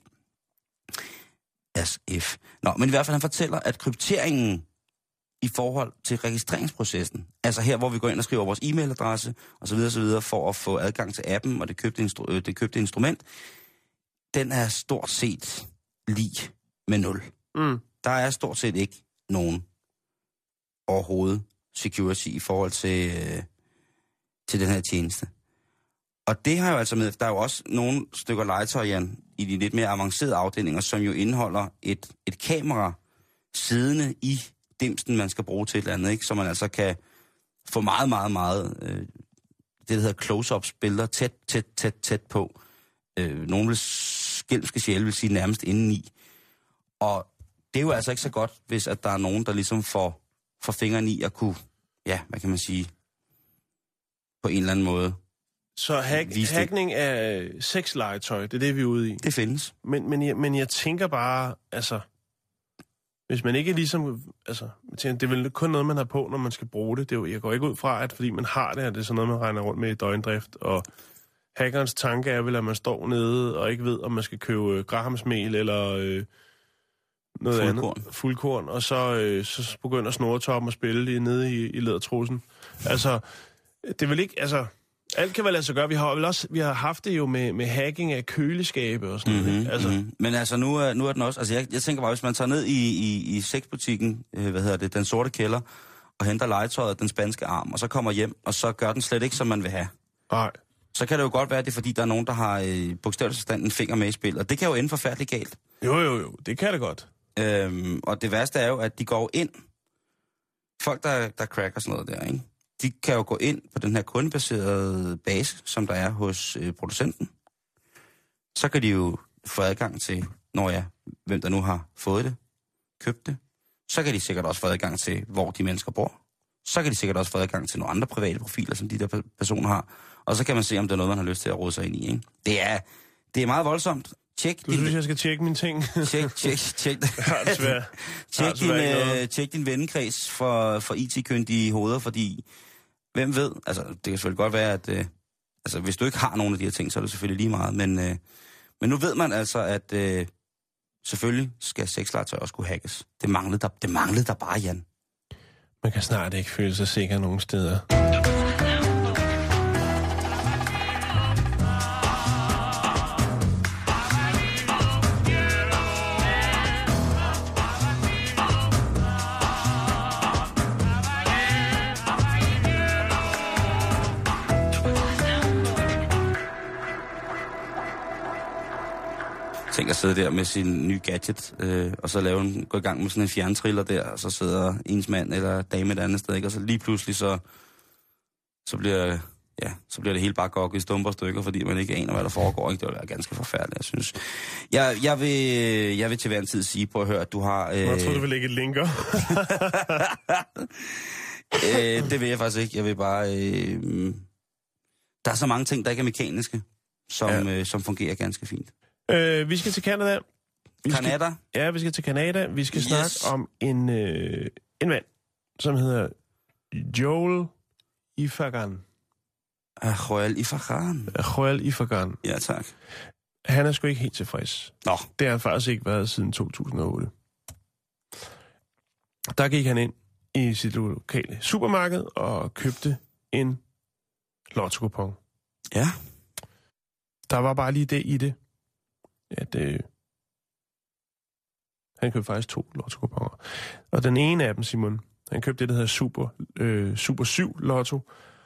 S F. Nå, men i hvert fald han fortæller, at krypteringen i forhold til registreringsprocessen, altså her, hvor vi går ind og skriver vores e-mailadresse osv. osv. for at få adgang til appen og det købte, instru- det købte instrument, den er stort set lig med nul. Mm. Der er stort set ikke nogen overhovedet security i forhold til, øh, til den her tjeneste. Og det har jo altså med, der er jo også nogle stykker legetøj, Jan, i de lidt mere avancerede afdelinger, som jo indeholder et, et kamera siddende i dimsen, man skal bruge til et eller andet, ikke? Så man altså kan få meget, meget, meget, øh, det der hedder close-ups billeder, tæt, tæt, tæt, tæt på. Øh, nogle vil, skælmske sjæle vil sige nærmest indeni. Og det er jo altså ikke så godt, hvis at der er nogen, der ligesom får, får fingeren i at kunne, ja, hvad kan man sige, på en eller anden måde. Så hack, hackning af sexlegetøj, det er det, vi er ude i? Det findes. Men, men, jeg, men jeg tænker bare, altså, hvis man ikke ligesom, altså, det er vel kun noget, man har på, når man skal bruge det. Det er jo, jeg går ikke ud fra, at fordi man har det, at det er sådan noget, man regner rundt med i døgndrift, og hackerens tanke er vel, at man står nede og ikke ved, om man skal købe grahamsmel eller øh, noget fuldkorn. andet. Fuldkorn. Og så, øh, så begynder snoretoppen at spille lige nede i, i lædertrussen. Altså, det er vel ikke, altså, alt kan vel lade sig gøre. Vi har vel også, vi har haft det jo med, med hacking af køleskabe og sådan mm-hmm, noget. Altså. Mm-hmm. Men altså, nu er, nu er den også, altså jeg, jeg tænker bare, hvis man tager ned i, i, i sexbutikken, øh, hvad hedder det, den sorte kælder, og henter legetøjet, den spanske arm, og så kommer hjem, og så gør den slet ikke, som man vil have. Nej. Så kan det jo godt være, at det er fordi, der er nogen, der har øh, bogstaveligt forstand en finger med i spil, og det kan jo ende forfærdeligt galt. Jo, jo, jo, det kan det godt. Øhm, og det værste er jo, at de går ind, folk, der, der cracker sådan noget der, ikke? De kan jo gå ind på den her kundebaserede base, som der er hos øh, producenten. Så kan de jo få adgang til, når ja, hvem der nu har fået det, købt det. Så kan de sikkert også få adgang til, hvor de mennesker bor. Så kan de sikkert også få adgang til nogle andre private profiler, som de der personer har. Og så kan man se, om det er noget, man har lyst til at rode sig ind i. Ikke? Det, er, det er meget voldsomt. Tjek du din, synes, jeg skal tjekke mine ting? tjek, tjek, tjek, tjek, din, øh, tjek din vennekreds for, for I T-kyndige hoveder, fordi hvem ved, altså det kan selvfølgelig godt være, at øh, altså, hvis du ikke har nogen af de her ting, så er det selvfølgelig lige meget. Men, øh, men nu ved man altså, at øh, selvfølgelig skal sexlegetøj også kunne hackes. Det manglede der, det manglede der bare, Jan. Man kan snart ikke føle sig sikker nogen steder. Tænk at sidde der med sin nye gadget, øh, og så lave en, gå i gang med sådan en fjerntriller der, og så sidder ens mand eller dame et andet sted, ikke? Og så lige pludselig så, så, bliver, ja, så bliver det hele bare gokket i stumper stykker, fordi man ikke aner, hvad der foregår. Ikke? Det vil være ganske forfærdeligt, jeg synes. Jeg, jeg, vil, jeg vil til hver en tid sige på at høre, at du har... Øh... Jeg tror, du vil lægge et linker. øh, det vil jeg faktisk ikke. Jeg vil bare... Øh... Der er så mange ting, der ikke er mekaniske, som, ja. øh, som fungerer ganske fint. Øh, vi skal til Canada. Vi Canada? Skal, ja, vi skal til Canada. Vi skal yes. snakke om en, øh, en mand, som hedder Joel Ifagan. Joel Ifagan. Joel Ifagan. Ja, tak. Han er sgu ikke helt tilfreds. Nå. Det har han faktisk ikke været siden to tusind og otte. Der gik han ind i sit lokale supermarked og købte en lotto-kupon. Ja. Der var bare lige det i det, at øh, han købte faktisk to lotto-kuponer. Og den ene af dem, Simon, han købte det, der hedder Super, øh, Super syv Lotto.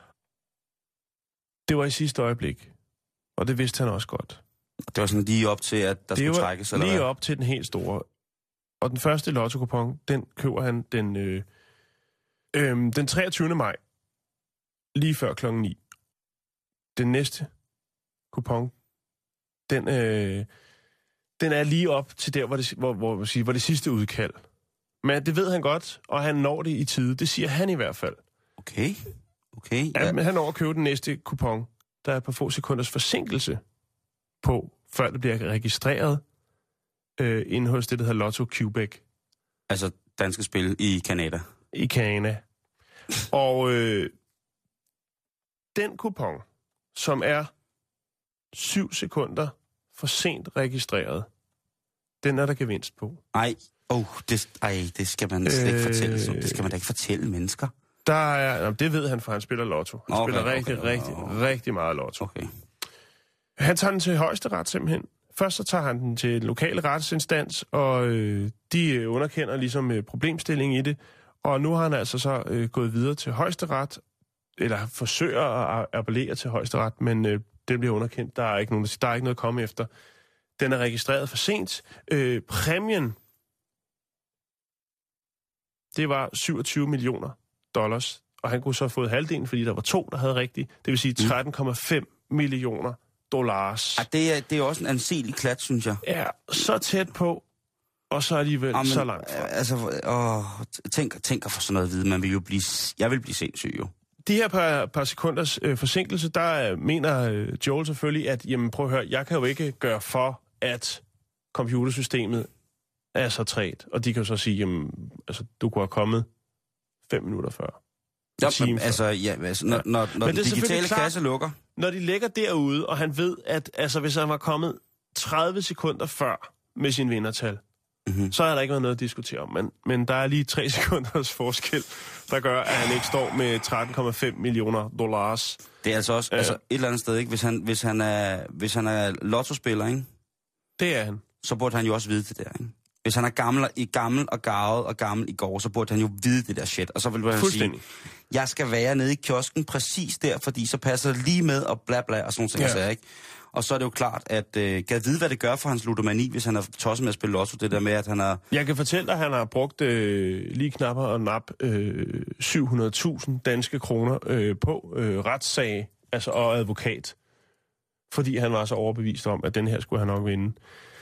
Det var i sidste øjeblik, og det vidste han også godt. Det var sådan lige op til, at der det skulle var trækkes, eller lige hvad? op til den helt store. Og den første lotto-kupon, den køber han den, øh, øh, den treogtyvende maj, lige før klokken ni. Den næste kupon, den, øh, den er lige op til der, hvor det, hvor, hvor, hvor, siger, hvor det sidste udkald. Men det ved han godt, og han når det i tide. Det siger han i hvert fald. Okay, okay. Ja. Ja, men han når at købe den næste kupon, der er på få sekunders forsinkelse på, før det bliver registreret øh, inde hos det, der hedder Lotto Quebec. Altså danske spil i Canada. I Canada. Og øh, den kupon, som er syv sekunder for sent registreret, den er der gevinst på. Ej, oh, det, ej, det skal man slet ikke fortælle. Så. Det skal man da ikke fortælle mennesker. Der er, det ved han, for han spiller lotto. Han okay, spiller rigtig, okay, rigtig, okay. rigtig meget lotto. Okay. Han tager den til højesteret simpelthen. Først så tager han den til en lokal retsinstans, og øh, de underkender ligesom øh, problemstillingen i det. Og nu har han altså så øh, gået videre til højesteret, eller forsøger at appellere til højesteret, men øh, den bliver underkendt. Der er ikke nogen, der er ikke noget at komme efter. Den er registreret for sent. Øh, præmien, det var syvogtyve millioner dollars, og han kunne så have fået halvdelen, fordi der var to, der havde rigtigt. Det vil sige tretten komma fem millioner dollars. Ja, det er, det er også en anselig klat, synes jeg. Ja, så tæt på, og så alligevel Jamen, så langt fra. Altså, åh, tænk, tænk at få sådan noget at vide. Man vil jo blive, jeg vil blive sindssyg jo. De her par, par sekunders øh, forsinkelse, der øh, mener øh, Joel selvfølgelig, at jamen, prøv at høre, jeg kan jo ikke gøre for, at computersystemet er så træt. Og de kan jo så sige, jamen, altså, du kunne have kommet fem minutter før. Ja, men, altså, ja, altså, når, når, når den digitale klart, kasse lukker. Når de ligger derude, og han ved, at altså, hvis han var kommet tredive sekunder før med sin vindertal, mm-hmm. så er der ikke noget at diskutere om. Men, men der er lige tre sekunders forskel, der gør, at han ikke står med tretten komma fem millioner dollars. Det er altså også altså, et eller andet sted, ikke? Hvis han, hvis han er, hvis han er lottospiller, ikke? Det er han. Så burde han jo også vide det der, ikke? Hvis han er gammel, i gammel og garvet og gammel i går, så burde han jo vide det der shit. Og så vil han sige, jeg skal være nede i kiosken præcis der, fordi så passer det lige med og bla bla og sådan noget, ja. Ikke? Og så er det jo klart, at øh, kan vide, hvad det gør for hans ludomani, hvis han er tosset med at spille lotto, det der med, at han har... Jeg kan fortælle dig, at han har brugt øh, lige knapper og nap øh, syv hundrede tusind danske kroner øh, på øh, retssag, altså og advokat, fordi han var så overbevist om, at den her skulle han nok vinde.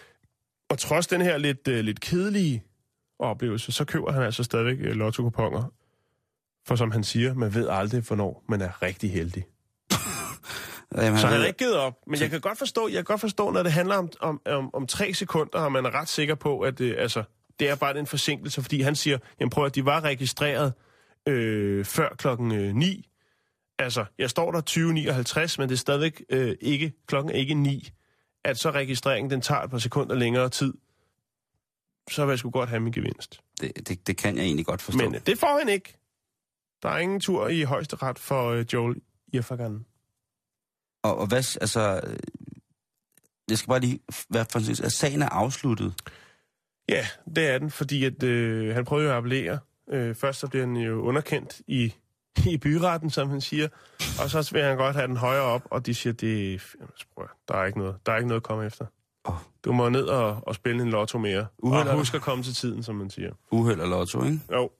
Og trods den her lidt, øh, lidt kedelige oplevelse, så køber han altså stadigvæk øh, lotto-kuponer. For som han siger, man ved aldrig, hvornår man er rigtig heldig. Jamen, så han har ikke givet op. Men jeg kan godt forstå, jeg kan godt forstå, når det handler om, om, om, om tre sekunder, og man er ret sikker på, at det, altså, det er bare en forsinkelse, fordi han siger, jamen prøv at de var registreret øh, før klokken øh, ni. Altså, jeg står der tyve nioghalvtreds, men det er stadigvæk øh, ikke, klokken ikke ni. At så registreringen, den tager et par sekunder længere tid. Så vil jeg sgu godt have min gevinst. Det, det, det kan jeg egentlig godt forstå. Men øh, det får han ikke. Der er ingen tur i højesteret for øh, Joel Irfagan. Og, og hvad, altså... Jeg skal bare lige være for en at sagen er afsluttet. Ja, det er den, fordi at, øh, han prøver jo at appellere. Øh, først så bliver han jo underkendt i, i byretten, som han siger. Og så vil han godt have den højere op, og de siger, det prøv, der er ikke noget, der er ikke noget at komme efter. Oh. Du må ned og, og spille en lotto mere. Uheld og husk at komme til tiden, som man siger. Uheld og lotto, ikke? Jo.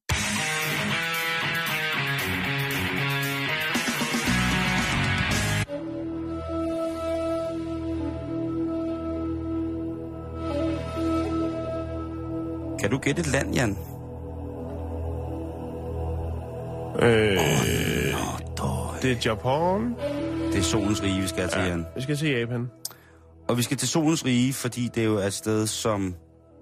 Kan du gætte et land, Jan? Øh, oh, det er Japan. Det er solens rige, vi skal til, ja, Jan. Vi skal til Japan. Og vi skal til solens rige, fordi det jo er et sted, som...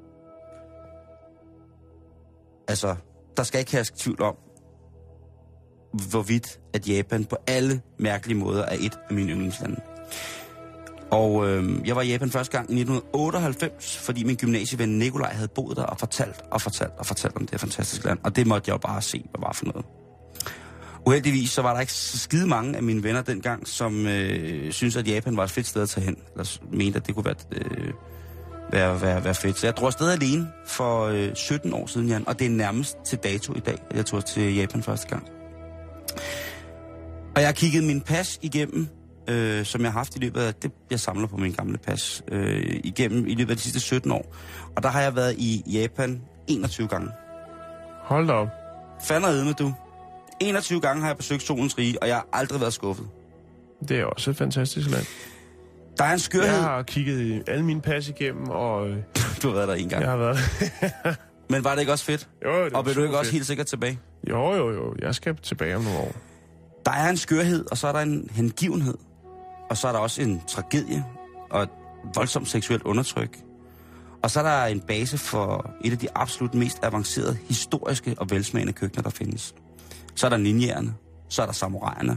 Altså, der skal ikke herske tvivl om, hvorvidt at Japan på alle mærkelige måder er et af mine yndlingslande. Og øh, jeg var i Japan første gang i nitten otteoghalvfems, fordi min gymnasieven Nikolaj havde boet der og fortalt og fortalt og fortalt om det her fantastiske land. Og det måtte jeg jo bare se, hvad var for noget. Uheldigvis så var der ikke så skide mange af mine venner dengang, som øh, synes at Japan var et fedt sted at tage hen. Eller mente, at det kunne være, øh, være, være, være fedt. Så jeg drog afsted alene for øh, sytten år siden, Jan. Og det er nærmest til dato i dag, at jeg tog til Japan første gang. Og jeg har kigget min pas igennem, Øh, som jeg har haft i løbet af, det jeg samler på min gamle pas, øh, igennem i løbet af de sidste sytten år. Og der har jeg været i Japan enogtyve gange. Hold da op. Fandme med du. enogtyve gange har jeg besøgt solens rige, og jeg har aldrig været skuffet. Det er også et fantastisk land. Der er en skørhed. Jeg har kigget alle mine pas igennem, og... Du har været der en gang. Jeg har været Men var det ikke også fedt? Jo, det og blev du ikke fedt. også helt sikkert tilbage? Jo, jo, jo. Jeg skal tilbage om nogle år. Der er en skørhed, og så er der en hengivenhed. Og så er der også en tragedie og et voldsomt seksuelt undertryk. Og så er der en base for et af de absolut mest avancerede, historiske og velsmagende køkkener, der findes. Så er der ninjaerne, så er der samuraierne.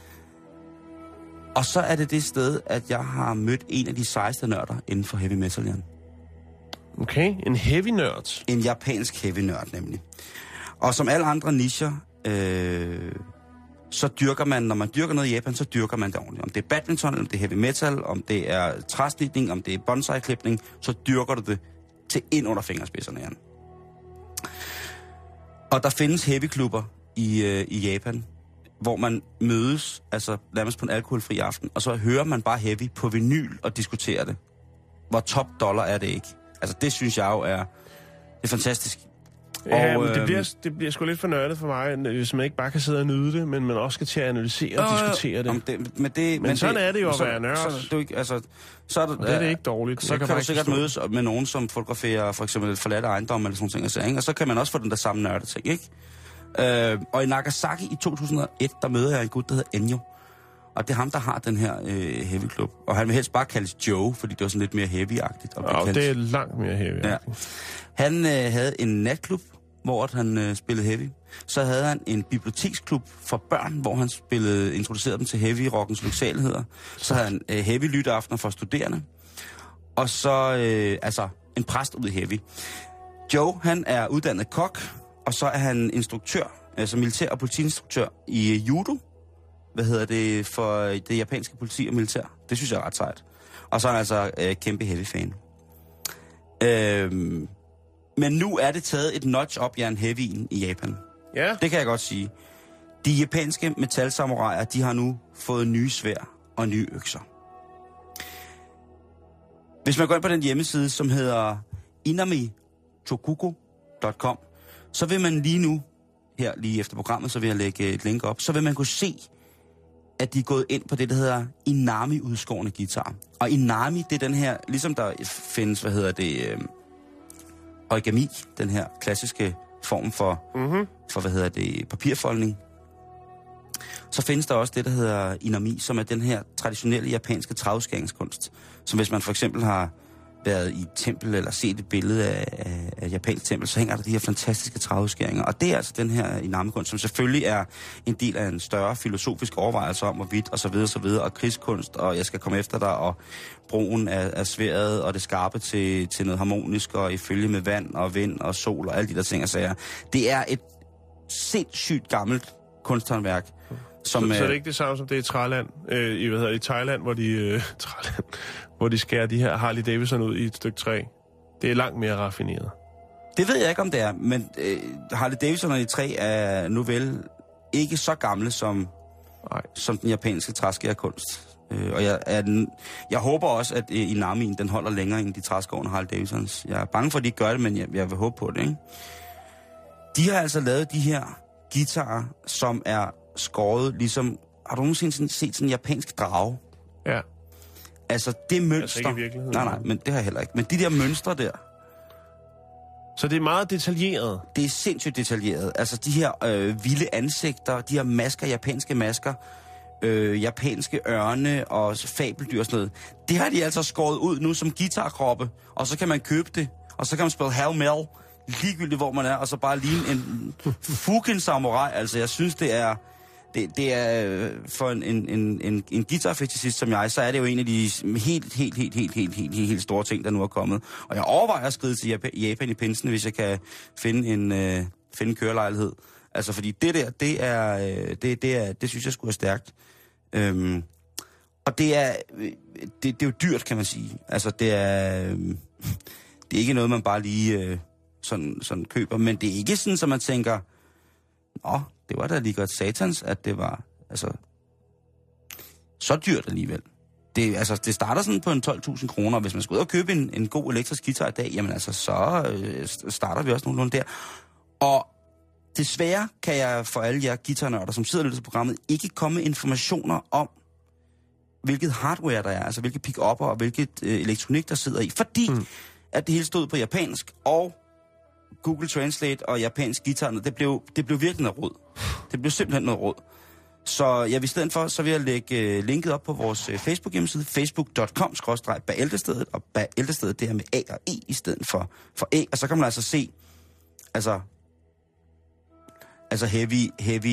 Og så er det det sted, at jeg har mødt en af de sejeste nørder inden for heavy metal, Jan. Okay, en heavy nørd. En japansk heavy nørd, nemlig. Og som alle andre nicher... Øh, så dyrker man, når man dyrker noget i Japan, så dyrker man det ordentligt. Om det er badminton, om det er heavy metal, om det er træslidning, om det er bonsai-klipning, så dyrker du det til ind under fingerspidserne, Jan. Og der findes heavy-klubber i, øh, i Japan, hvor man mødes, altså nærmest på en alkoholfri aften, og så hører man bare heavy på vinyl og diskuterer det. Hvor top dollar er det ikke? Altså det synes jeg jo er, det er fantastisk. Ja, og, men det øh, bliver, det bliver sgu lidt for nørdet for mig, hvis man ikke bare kan sidde og nyde det, men man også skal til at analysere og øh, diskutere det. det, men, det men, men sådan det, er det jo at så, være nørd. Så, du ikke, altså, så er det, og det er det ikke dårligt. Så kan, kan du sikkert mødes med nogen, som fotograferer for eksempel forladte ejendom eller sådan noget, ting, og så kan man også få den der samme nørde ting, ikke? Øh, og i Nagasaki i to tusind og et, der møder jeg en gut, der hedder Enyo. Og det er ham, der har den her øh, heavy club. Og han vil helst bare kaldes Joe, fordi det var sådan lidt mere heavy-agtigt. Og ja, det er langt mere heavy-agtigt. Ja. Han øh, havde en natklub, hvor han øh, spillede heavy. Så havde han en biblioteksklub for børn, hvor han spillede, introducerede dem til heavy-rockens lyksaligheder. Så havde han øh, heavy-lytteaftener for studerende. Og så øh, altså en præst ud i heavy. Joe, han er uddannet kok, og så er han instruktør, altså militær- og politiinstruktør i judo. Hvad hedder det for det japanske politi og militær? Det synes jeg er ret sejt. Og så er han altså øh, kæmpe heavy-fan. Øhm, men nu er det taget et notch op i en heavyen i Japan. Ja. Det kan jeg godt sige. De japanske metalsamuraier, de har nu fået nye sværd og nye økser. Hvis man går ind på den hjemmeside, som hedder inami tokuko punktum com, så vil man lige nu, her lige efter programmet, så vil jeg lægge et link op, så vil man kunne se at de er gået ind på det, der hedder Inami-udskårende guitar. Og Inami, det er den her, ligesom der findes, hvad hedder det, øh, origami, den her klassiske form for, mm-hmm. for hvad hedder det, papirfoldning. Så findes der også det, der hedder Inami, som er den her traditionelle japanske træudskæringskunst. Som hvis man for eksempel har været i et tempel eller set et billede af, af, af japansk tempel, så hænger der de her fantastiske træudskæringer. Og det er altså den her Inami-kunst, som selvfølgelig er en del af en større filosofisk overvejelse om, hvorvidt og så videre, så videre, og krigskunst, og jeg skal komme efter dig, og brugen af, af sværdet, og det skarpe til, til noget harmonisk, og ifølge med vand og vind og sol og alle de der ting og sager. Det er et sindssygt gammelt kunsthåndværk. Som, så, så er det ikke det samme som det i Thailand, øh, i, hvad hedder, i Thailand, hvor de, øh, Thailand, hvor de skærer de her Harley Davidson ud i et stykke træ. Det er langt mere raffineret. Det ved jeg ikke, om det er, men øh, Harley Davidson i træ er nu vel ikke så gamle som, som den japanske træskærerkunst. Øh, og jeg, er den, jeg håber også, at øh, Inamien den holder længere end de træskårende Harley Davidsons. Jeg er bange for, at de ikke gør det, men jeg, jeg vil håbe på det. Ikke? De har altså lavet de her guitarer, som er skåret ligesom... Har du nogensinde set sådan en japansk drage? Ja. Altså det mønster... Altså ikke i virkeligheden. Nej, nej, men det har jeg heller ikke. Men de der mønstre der... Så det er meget detaljeret? Det er sindssygt detaljeret. Altså de her øh, vilde ansigter, de her masker, japanske masker, øh, japanske ørne og fabeldyr og sådan noget. Det har de altså skåret ud nu som guitarkroppe, og så kan man købe det, og så kan man spille Hail Mel, ligegyldigt hvor man er, og så bare ligne en fucking samurai. Altså jeg synes, det er... Det, det er for en, en, en, en, en guitarfetishist som jeg, så er det jo en af de helt, helt, helt, helt, helt, helt, helt, helt store ting, der nu er kommet. Og jeg overvejer at skride til Japan, Japan i pinsen, hvis jeg kan finde en, øh, finde en kørelejlighed. Altså, fordi det der, det er, øh, det, det er, det synes jeg skulle være stærkt. Øhm, og det er, det, det er jo dyrt, kan man sige. Altså, det er, øh, det er ikke noget, man bare lige øh, sådan, sådan køber, men det er ikke sådan, så man tænker, nå, det var da lige godt satans, at det var altså så dyrt alligevel. Det, altså, det starter sådan på en tolv tusind kroner, og hvis man skal ud og købe en, en god elektrisk guitar i dag, jamen altså, så øh, starter vi også nogenlunde der. Og desværre kan jeg for alle jer guitarnørder, som sidder lidt til programmet, ikke komme med informationer om, hvilket hardware der er, altså hvilke pick-upper og hvilket øh, elektronik, der sidder i, fordi mm. at det hele stod på japansk, og Google Translate og japansk guitar, det blev, det blev virkelig noget råd. Det blev simpelthen noget råd. Så ja, i stedet for, så vil jeg lægge uh, linket op på vores uh, Facebook-hjemmeside, facebook punktum com skråstreg bæltestedet, og bæltestedet, det her med A og E i stedet for, for E, og så kan man altså se, altså, altså heavy, heavy,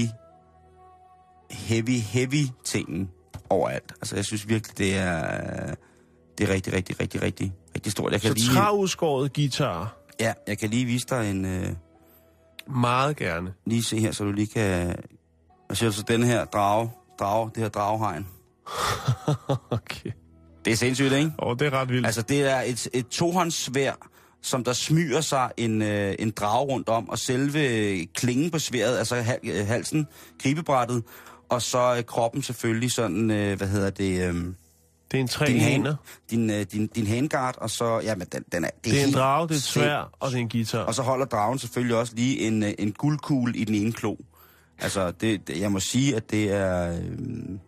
heavy, heavy tingen overalt. Altså, jeg synes virkelig, det er, det er rigtig, rigtig, rigtig, rigtig, rigtig stort. Jeg kan så lige, træudskåret guitar. Ja, jeg kan lige vise dig en... Øh, Meget gerne. Lige se her, så du lige kan... Hvad siger du så? Den her drage, drage, det her dragehegn. Okay. Det er sindssygt, ikke? Åh, oh, det er ret vildt. Altså, det er et, et tohåndssværd, som der smyger sig en, øh, en drage rundt om, og selve klingen på sværdet, altså hal, halsen, gribebrættet, og så øh, kroppen selvfølgelig sådan, øh, hvad hedder det... Øh, det er en tre din hænder. Din, din, din, din handguard, og så... Ja, men den, den er... Det er, det er en drage, det er et sværd, og det er en guitar. Og så holder dragen selvfølgelig også lige en, en guldkugle i den ene klo. Altså, det, det, jeg må sige, at det er... Øh,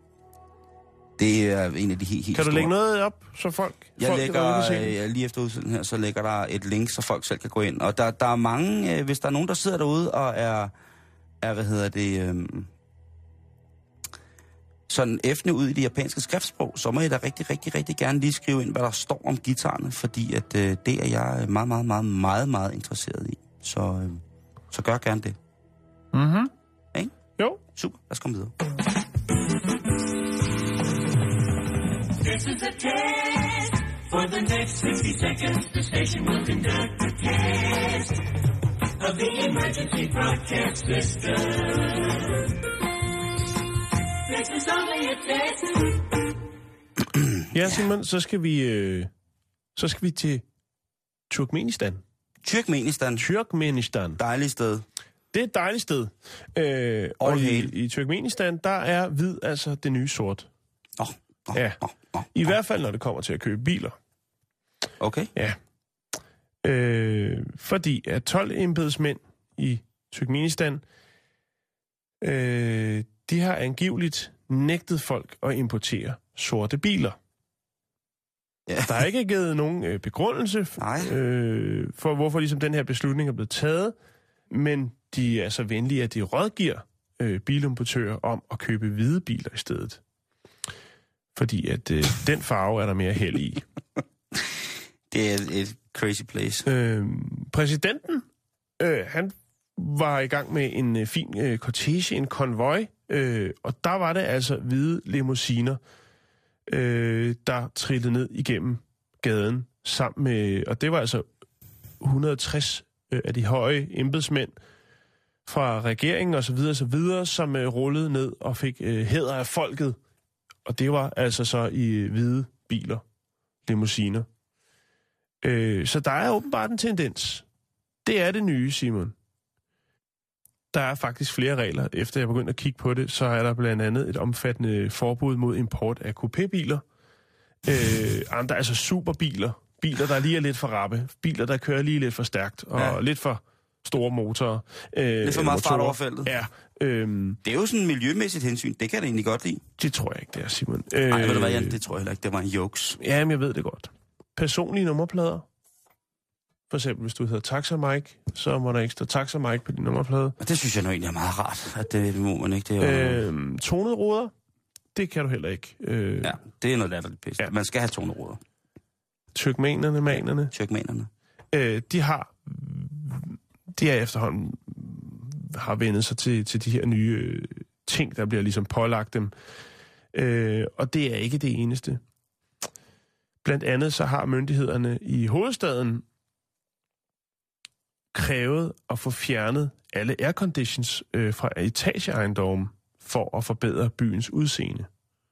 det er en af de helt, helt Kan du store. lægge noget op, så folk... Jeg folk lægger, øh, lige efter udsendelsen her, så lægger der et link, så folk selv kan gå ind. Og der, der er mange... Øh, hvis der er nogen, der sidder derude og er... er hvad hedder det... Øh, sådan effende ud i det japanske skriftsprog, så må jeg da rigtig, rigtig, rigtig gerne lige skrive ind, hvad der står om guitarerne, fordi at, øh, det er jeg meget, meget, meget, meget, meget interesseret i. Så, øh, så gør gerne det. Mhm. Ikke? Jo. Super, lad os komme videre. This is a test. For the next sixty seconds, the station will conduct a test of the emergency broadcast system. This is only a test. Ja, Simon, så skal vi, øh, så skal vi til Turkmenistan. Turkmenistan. Turkmenistan. Dejligt sted. Det er et dejligt sted. Øh, og i, i Turkmenistan, der er hvid altså det nye sort. Oh, oh, ja. Oh, oh, I oh. hvert fald, når det kommer til at købe biler. Okay. Ja. Øh, fordi at tolv embedsmænd i Turkmenistan, øh, de har angiveligt nægtet folk at importere sorte biler. Ja. Der er ikke givet nogen øh, begrundelse øh, for, hvorfor ligesom den her beslutning er blevet taget, men de er så venlige, at de rådgiver øh, bilimportører om at købe hvide biler i stedet. Fordi at øh, den farve er der mere held i. Det er et crazy place. Øh, præsidenten, øh, han var i gang med en øh, fin øh, cortege, en konvoj, øh, og der var det altså hvide limousiner, øh, der trillede ned igennem gaden sammen med, og det var altså et hundrede og tres øh, af de høje embedsmænd fra regeringen og så videre, så videre, som øh, rullede ned og fik øh, hæder af folket. Og det var altså så i øh, hvide biler, limousiner. Øh, så der er åbenbart en tendens. Det er det nye, Simon. Der er faktisk flere regler. Efter jeg begyndte at kigge på det, så er der blandt andet et omfattende forbud mod import af coupébiler. Øh, andre, altså superbiler. Biler, der lige er lidt for rappe. Biler, der kører lige lidt for stærkt. Og ja. lidt for store motorer. Øh, lidt for meget fart over feltet. Ja. Øh, det er jo sådan en miljømæssigt hensyn. Det kan jeg da egentlig godt lide. Det tror jeg ikke, det er, Simon. Nej, øh, ved du hvad, Jan? Det tror jeg heller ikke. Det var en jokes. Ja, men jeg ved det godt. Personlige nummerplader. For eksempel, hvis du hedder Taxa Mike, så må der ikke stå Taxa Mike på din nummerplade. Og det synes jeg nu egentlig er meget rart, at det må man ikke. Det er jo... øh, tonede ruder, det kan du heller ikke. Øh, ja, det er noget latterligt pisse. Ja. Man skal have tonede ruder. Tyrkmanerne, manerne. Tyrkmanerne. Øh, de har, de er efterhånden, har vendet sig til, til de her nye øh, ting, der bliver ligesom pålagt dem. Øh, og det er ikke det eneste. Blandt andet så har myndighederne i hovedstaden krævet at få fjernet alle airconditions øh, fra etageejendommen for at forbedre byens udseende.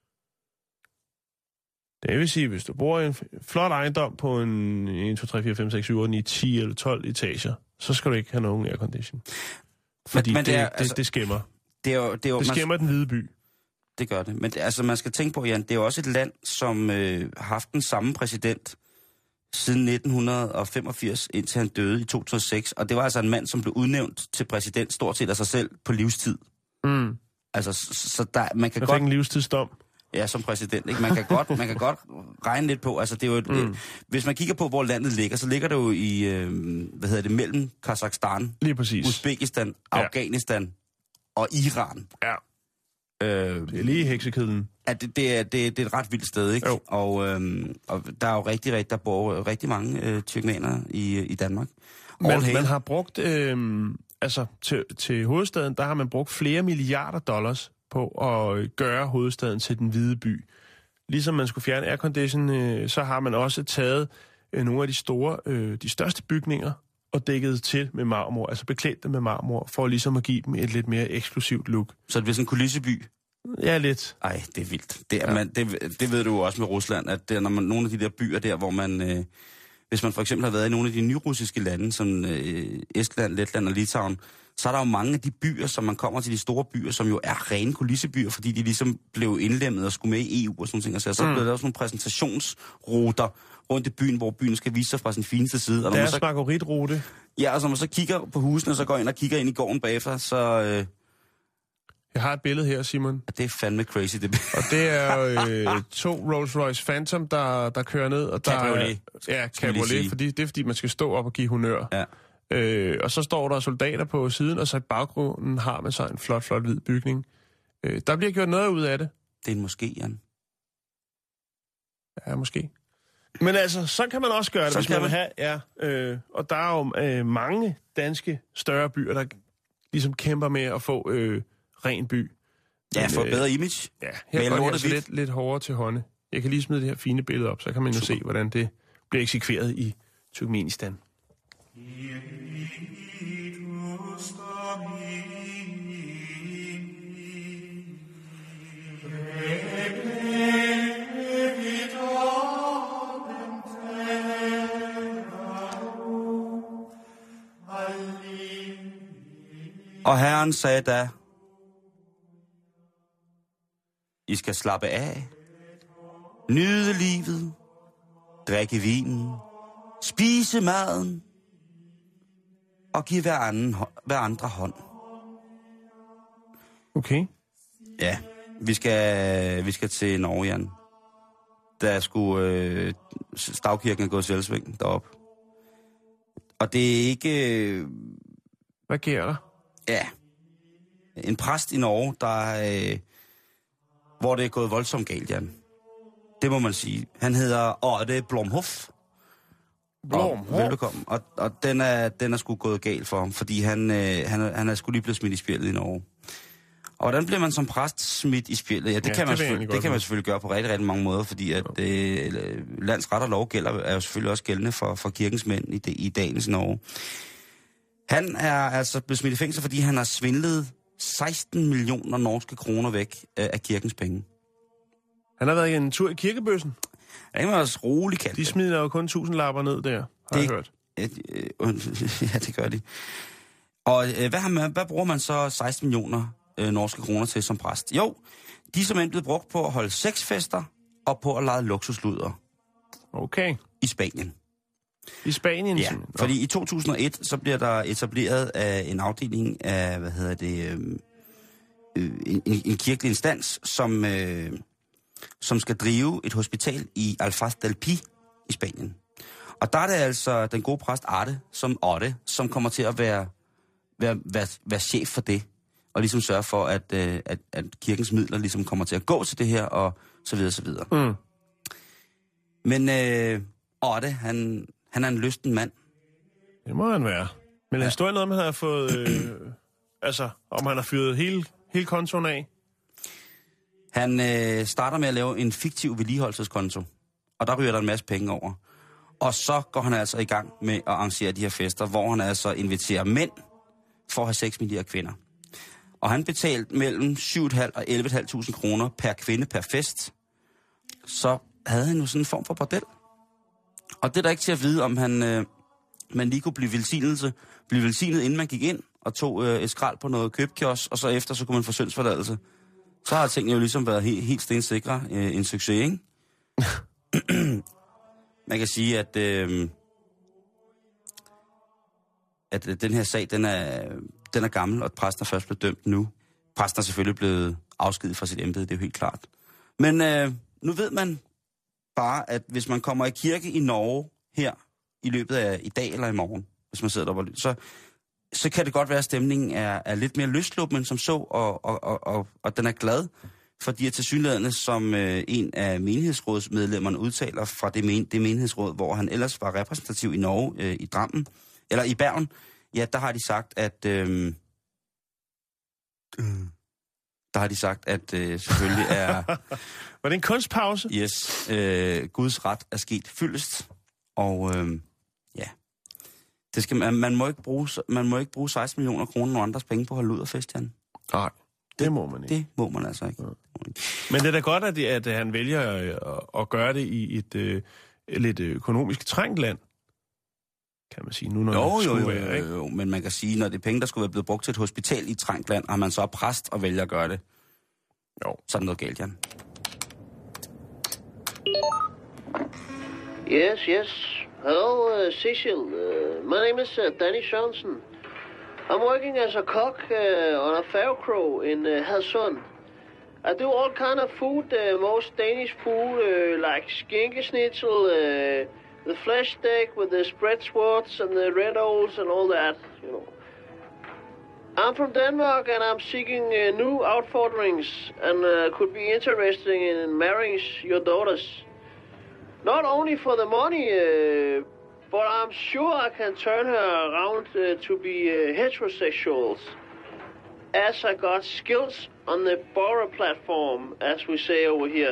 Det vil sige, hvis du bor i en flot ejendom på en et, to, tre, fire, fem, seks, syv, otte, ni, ti eller tolv etager, så skal du ikke have nogen aircondition. Fordi men, men det, det, er, det, altså, det skæmmer. Det, er jo, det, er jo, det skæmmer man, den hvide by. Det gør det. Men det, altså, man skal tænke på, Jan, det er jo også et land, som øh, har haft den samme præsident siden nitten femogfirs, indtil han døde i to tusind og seks. Og det var altså en mand, som blev udnævnt til præsident stort set af sig selv på livstid. Mm. Altså, så, så der, man kan jeg godt... fik en livstidsdom. Ja, som præsident, ikke? Man kan godt, man kan godt regne lidt på, altså det er jo et, mm. hvis man kigger på, hvor landet ligger, så ligger det jo i, øh, hvad hedder det, mellem Kazakhstan, lige præcis, Uzbekistan, Afghanistan ja. og Iran. Ja. Øh, det er lige i heksekæden. Ja, det, det, er, det, det er et ret vildt sted, ikke? Jo. Og, øh, og der er jo rigtig, rigtig, der bor rigtig mange øh, tyrkmanere i, i Danmark. Men man har brugt, øh, altså til, til hovedstaden, der har man brugt flere milliarder dollars på at gøre hovedstaden til den hvide by. Ligesom man skulle fjerne aircondition, øh, så har man også taget øh, nogle af de store, øh, de største bygninger og dækket til med marmor, altså beklædt dem med marmor, for ligesom at give dem et lidt mere eksklusivt look. Så det bliver sådan en kulisseby? Ja, lidt. Ej, det er vildt. Det, er, ja. man, det, det ved du jo også med Rusland, at det er, når man, nogle af de der byer der, hvor man... Øh, hvis man for eksempel har været i nogle af de nyrussiske lande, som øh, Estland, Letland og Litauen, så er der jo mange af de byer, som man kommer til, de store byer, som jo er rene kulissebyer, fordi de ligesom blev indlemmet og skulle med i E U og sådan ting. Og så, så mm. blev der også nogle præsentationsruter rundt i byen, hvor byen skal vise sig fra sin fineste side. Og Deres margaritrute. Ja, og så man så kigger på husene, og så går ind og kigger ind i gården bagefter, så... Øh, jeg har et billede her, Simon. Det er fandme crazy, det. Og det er øh, to Rolls-Royce Phantom, der, der kører ned. Og der cabriolet. Er, ja, cabriolet, fordi det er fordi, man skal stå op og give honør. Ja. Øh, og så står der soldater på siden, og så i baggrunden har man så en flot, flot hvid bygning. Øh, der bliver gjort noget ud af det. Det er en moské, Jan. Ja, måske. Men altså, så kan man også gøre det, så hvis man vil have. Ja, øh, og der er jo øh, mange danske større byer, der ligesom kæmper med at få øh, ren by. Ja, for et bedre image. Ja, her går det altså lidt, lidt hårdere til hånde. Jeg kan lige smide det her fine billede op, så kan man jo se, hvordan det bliver eksekveret i Turkmenistan. Og Herren sagde da, I skal slappe af, nyde livet, drikke vinen, spise maden og give hver, anden, hver andre hånd. Okay. Ja, Vi skal, vi skal til Norge, Jan. Der skulle øh, stavkirken er gået selvsving deroppe. Og det er ikke... Øh, Hvad sker der? Ja. En præst i Norge, der øh, hvor det er gået voldsomt galt, Jan. Det må man sige. Han hedder Otte Blomhof. Blomhof? Og, velbekomme. Og, og den, er, den er sgu gået galt for ham, fordi han, øh, han, han er sgu lige blevet smidt i spjældet i Norge. Og hvordan bliver man som præst smidt i spjældet? Ja, det, ja, kan, man det, det kan man selvfølgelig gøre på rigtig, rigtig mange måder, fordi at øh, lands ret og lov gælder, er jo selvfølgelig også gældende for, for kirkens mænd i, i dagens Norge. Han er altså blevet smidt i fængsel, fordi han har svindlet seksten millioner norske kroner væk øh, af kirkens penge. Han har været en tur i kirkebøssen. Ja, det var også roligt kaldt. De smider jo kun tusind lapper ned der, har det, jeg hørt. Øh, øh, ja, det gør de. Og øh, hvad, har man, hvad bruger man så seksten millioner øh, norske kroner til som præst? Jo, de er simpelthen blevet brugt på at holde sexfester og på at lege luksusluder. Okay. I Spanien. I Spanien? Ja, fordi i to tusind og et, så bliver der etableret af en afdeling af, hvad hedder det, øh, en, en kirkelig instans, som, øh, som skal drive et hospital i Alfaz del Pi i Spanien. Og der er det altså den gode præst Arte, som, Otte, som kommer til at være, være, være, være chef for det, og ligesom sørge for, at, øh, at, at kirkens midler ligesom kommer til at gå til det her, og så videre, så videre. Mm. Men øh, Otte, han... Han er en lysten mand. Det må han være. Men ja. Der står noget om, han har fået... Øh, altså, om han har fyret hele, hele kontoen af. Han øh, starter med at lave en fiktiv vedligeholdelseskonto. Og der ryger der en masse penge over. Og så går han altså i gang med at arrangere de her fester, hvor han altså inviterer mænd for at have sex med de her kvinder. Og han betalte mellem syv tusind fem hundrede og elleve tusind fem hundrede kroner per kvinde per fest. Så havde han jo sådan en form for bordel. Og det er der ikke til at vide, om han, øh, man lige kunne blive velsignelse, blive velsignet, inden man gik ind og tog øh, et skrald på noget købkiosk, og så efter, så kunne man få syndsforladelse. Så har tingene jo ligesom været helt, helt stensikre øh, en succes, ikke? Man kan sige, at, øh, at øh, den her sag, den er, den er gammel, og præsten er først blevet dømt nu. Præsten er selvfølgelig blevet afskediget fra sit embede, det er jo helt klart. Men øh, nu ved man bare, at hvis man kommer i kirke i Norge her i løbet af i dag eller i morgen, hvis man sidder deroppe, så, så kan det godt være, at stemningen er, er lidt mere løsluppen som så, og, og, og, og, og den er glad, fordi at tilsyneladende, som øh, en af menighedsrådsmedlemmerne udtaler fra det, men, det menighedsråd, hvor han ellers var repræsentativ i Norge, øh, i Drammen, eller i Bergen, ja, der har de sagt, at øh, der har de sagt, at øh, selvfølgelig er... Var det en kunstpause? Yes. Øh, Guds ret er sket fyldest. Og øh, ja, det skal, man, man, må ikke bruge, man må ikke bruge seksten millioner kroner og andres penge på at holde ud af fest, Jan. Nej, det, det må man ikke. Det må man altså ikke. Ja. Men det er da godt, at, det, at han vælger at, at gøre det i et øh, lidt økonomisk trængt land, kan man sige. Nu, når jo, det jo, jo, være, jo, jo, men man kan sige, når det er penge, der skulle være blevet brugt til et hospital i et trængt land, har man så præst og vælger at gøre det. Jo. Så er det noget galt, Jan. Yes, yes. Hello, uh, Cecil. Uh, my name is uh, Danny Johnson. I'm working as a cook uh, on a Færgekro in uh, Hadsund. I do all kind of food, uh, most Danish food, uh, like skinkesnitzel, uh, the flesh steak with the spread swords and the red owls and all that, you know. I'm from Denmark and I'm seeking uh, new outforderings and uh, could be interested in marrying your daughters. Not only for the money, uh, but I'm sure I can turn her around uh, to be uh, heterosexuals. As I got skills on the Bora platform, as we say over here.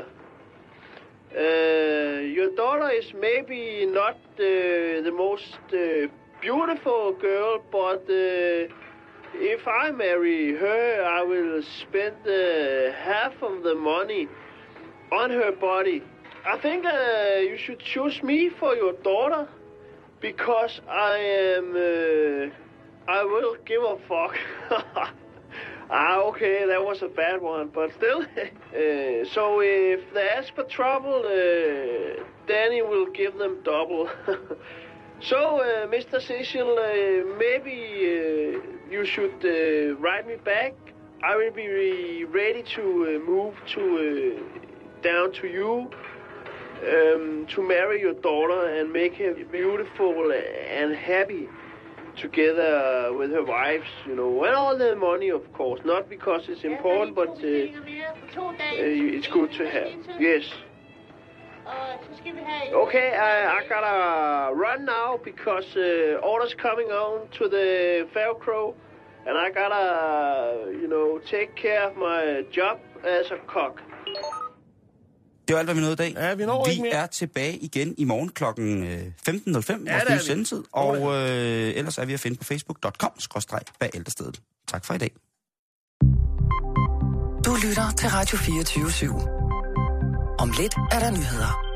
Uh, your daughter is maybe not uh, the most uh, beautiful girl, but uh, if I marry her, I will spend uh, half of the money on her body. I think uh, you should choose me for your daughter, because I am, uh, I will give a fuck. Ah, okay, that was a bad one, but still. uh, so if they ask for trouble, uh, Danny will give them double. So, uh, Mister Cecil, uh, maybe uh, you should uh, write me back I will be ready to uh, move to uh, down to you um, to marry your daughter and make her beautiful and happy together with her wives, you know, and all the money, of course. Not because it's important, but uh, uh, it's good to have. Yes. Okay, I, I gotta run now because uh, orders coming on to the Faircrow, and I gotta, you know, take care of my job as a cook. Det var alt, hvad vi nåede i dag. Ja, vi når ikke Vi mere. er tilbage igen i morgen klokken femten nul fem, Ja, vores det er nye vi. sendetid. Og øh, ellers er vi at finde på facebook punktum com skråstreg bag ældrestedet. Tak for i dag. Du lytter til Radio fireogtyve syv. Om lidt er der nyheder.